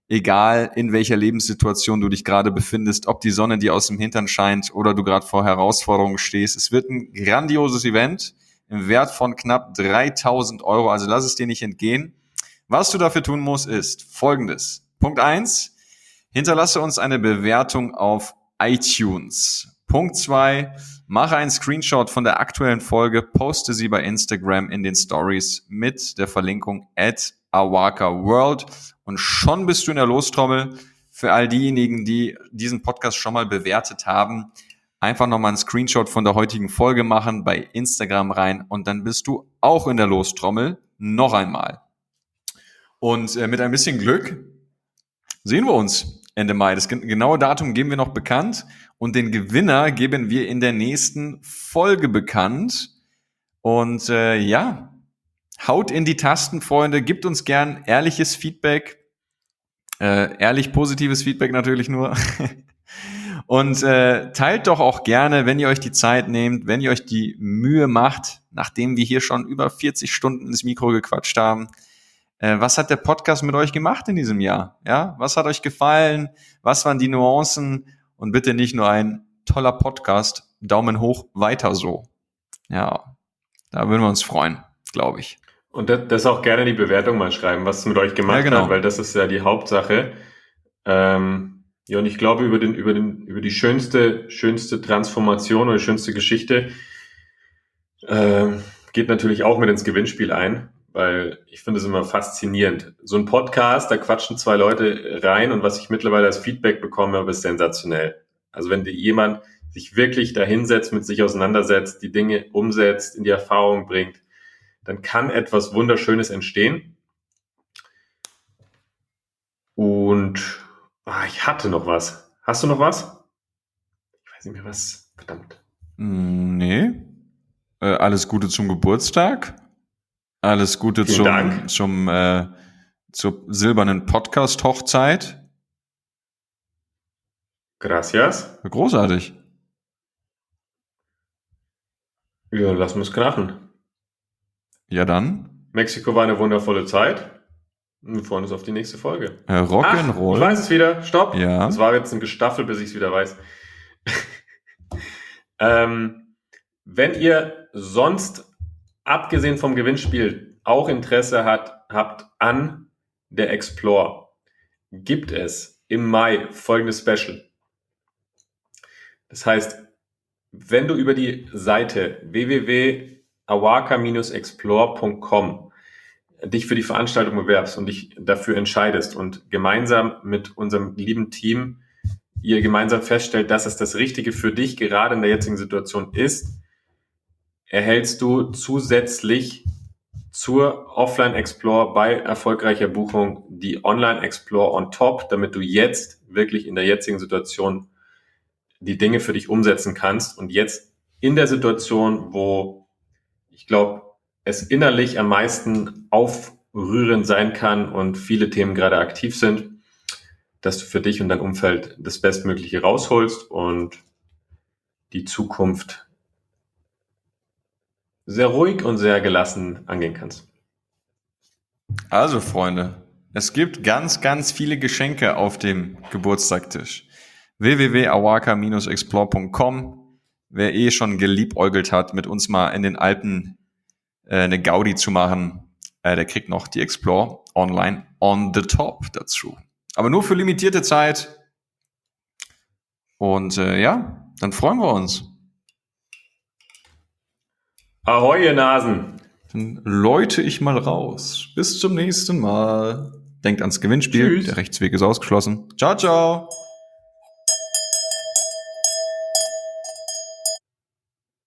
egal in welcher Lebenssituation du dich gerade befindest, ob die Sonne dir aus dem Hintern scheint oder du gerade vor Herausforderungen stehst. Es wird ein grandioses Event im Wert von knapp dreitausend Euro, also lass es dir nicht entgehen. Was du dafür tun musst, ist Folgendes. Punkt eins, hinterlasse uns eine Bewertung auf iTunes. Punkt zwei, mache einen Screenshot von der aktuellen Folge, poste sie bei Instagram in den Stories mit der Verlinkung at awaka world und schon bist du in der Lostrommel. Für all diejenigen, die diesen Podcast schon mal bewertet haben, einfach nochmal einen Screenshot von der heutigen Folge machen, bei Instagram rein und dann bist du auch in der Lostrommel noch einmal. Und äh, mit ein bisschen Glück sehen wir uns Ende Mai. Das genaue Datum geben wir noch bekannt und den Gewinner geben wir in der nächsten Folge bekannt. Und äh, ja, haut in die Tasten, Freunde, gebt uns gern ehrliches Feedback, äh, ehrlich positives Feedback natürlich nur. Und äh, teilt doch auch gerne, wenn ihr euch die Zeit nehmt, wenn ihr euch die Mühe macht, nachdem wir hier schon über vierzig Stunden ins Mikro gequatscht haben. Äh, was hat der Podcast mit euch gemacht in diesem Jahr? Ja, was hat euch gefallen? Was waren die Nuancen? Und bitte nicht nur ein toller Podcast, Daumen hoch, weiter so. Ja, da würden wir uns freuen, glaube ich. Und das, das auch gerne die Bewertung mal schreiben, was es mit euch gemacht Ja, genau. hat, weil das ist ja die Hauptsache. Ähm, ja, und ich glaube, über den, über den, über die schönste, schönste Transformation oder schönste Geschichte äh, geht natürlich auch mit ins Gewinnspiel ein, weil ich finde es immer faszinierend. So ein Podcast, da quatschen zwei Leute rein und was ich mittlerweile als Feedback bekomme, ist sensationell. Also wenn dir jemand sich wirklich da hinsetzt, mit sich auseinandersetzt, die Dinge umsetzt, in die Erfahrung bringt, dann kann etwas Wunderschönes entstehen. Und ah, ich hatte noch was. Hast du noch was? Ich weiß nicht mehr was. Verdammt. Nee. Äh, alles Gute zum Geburtstag. Alles Gute Vielen zum, Dank. zum äh, zur silbernen Podcast-Hochzeit. Gracias. Großartig. Ja, lass uns krachen. Ja dann. Mexiko war eine wundervolle Zeit. Wir freuen uns auf die nächste Folge. Äh, Rock'n'Roll. Ich weiß es wieder. Stopp. Ja. Das war jetzt ein Gestaffel, bis ich es wieder weiß. ähm, wenn ihr sonst, abgesehen vom Gewinnspiel, auch Interesse hat, habt an der Explore, gibt es im Mai folgendes Special. Das heißt, wenn du über die Seite w w w punkt awaka Bindestrich explore punkt com dich für die Veranstaltung bewerbst und dich dafür entscheidest und gemeinsam mit unserem lieben Team ihr gemeinsam feststellt, dass es das Richtige für dich gerade in der jetzigen Situation ist, erhältst du zusätzlich zur Offline Explore bei erfolgreicher Buchung die Online Explore on top, damit du jetzt wirklich in der jetzigen Situation die Dinge für dich umsetzen kannst und jetzt in der Situation, wo ich glaube, es innerlich am meisten aufrührend sein kann und viele Themen gerade aktiv sind, dass du für dich und dein Umfeld das Bestmögliche rausholst und die Zukunft sehr ruhig und sehr gelassen angehen kannst. Also Freunde, es gibt ganz, ganz viele Geschenke auf dem Geburtstagstisch. w w w punkt awaka Bindestrich explore punkt com. Wer eh schon geliebäugelt hat, mit uns mal in den Alpen äh, eine Gaudi zu machen, äh, der kriegt noch die Explore online on the top dazu. Aber nur für limitierte Zeit. Und äh, ja, dann freuen wir uns. Ahoi, ihr Nasen! Dann läute ich mal raus. Bis zum nächsten Mal. Denkt ans Gewinnspiel. Tschüss. Der Rechtsweg ist ausgeschlossen. Ciao, ciao.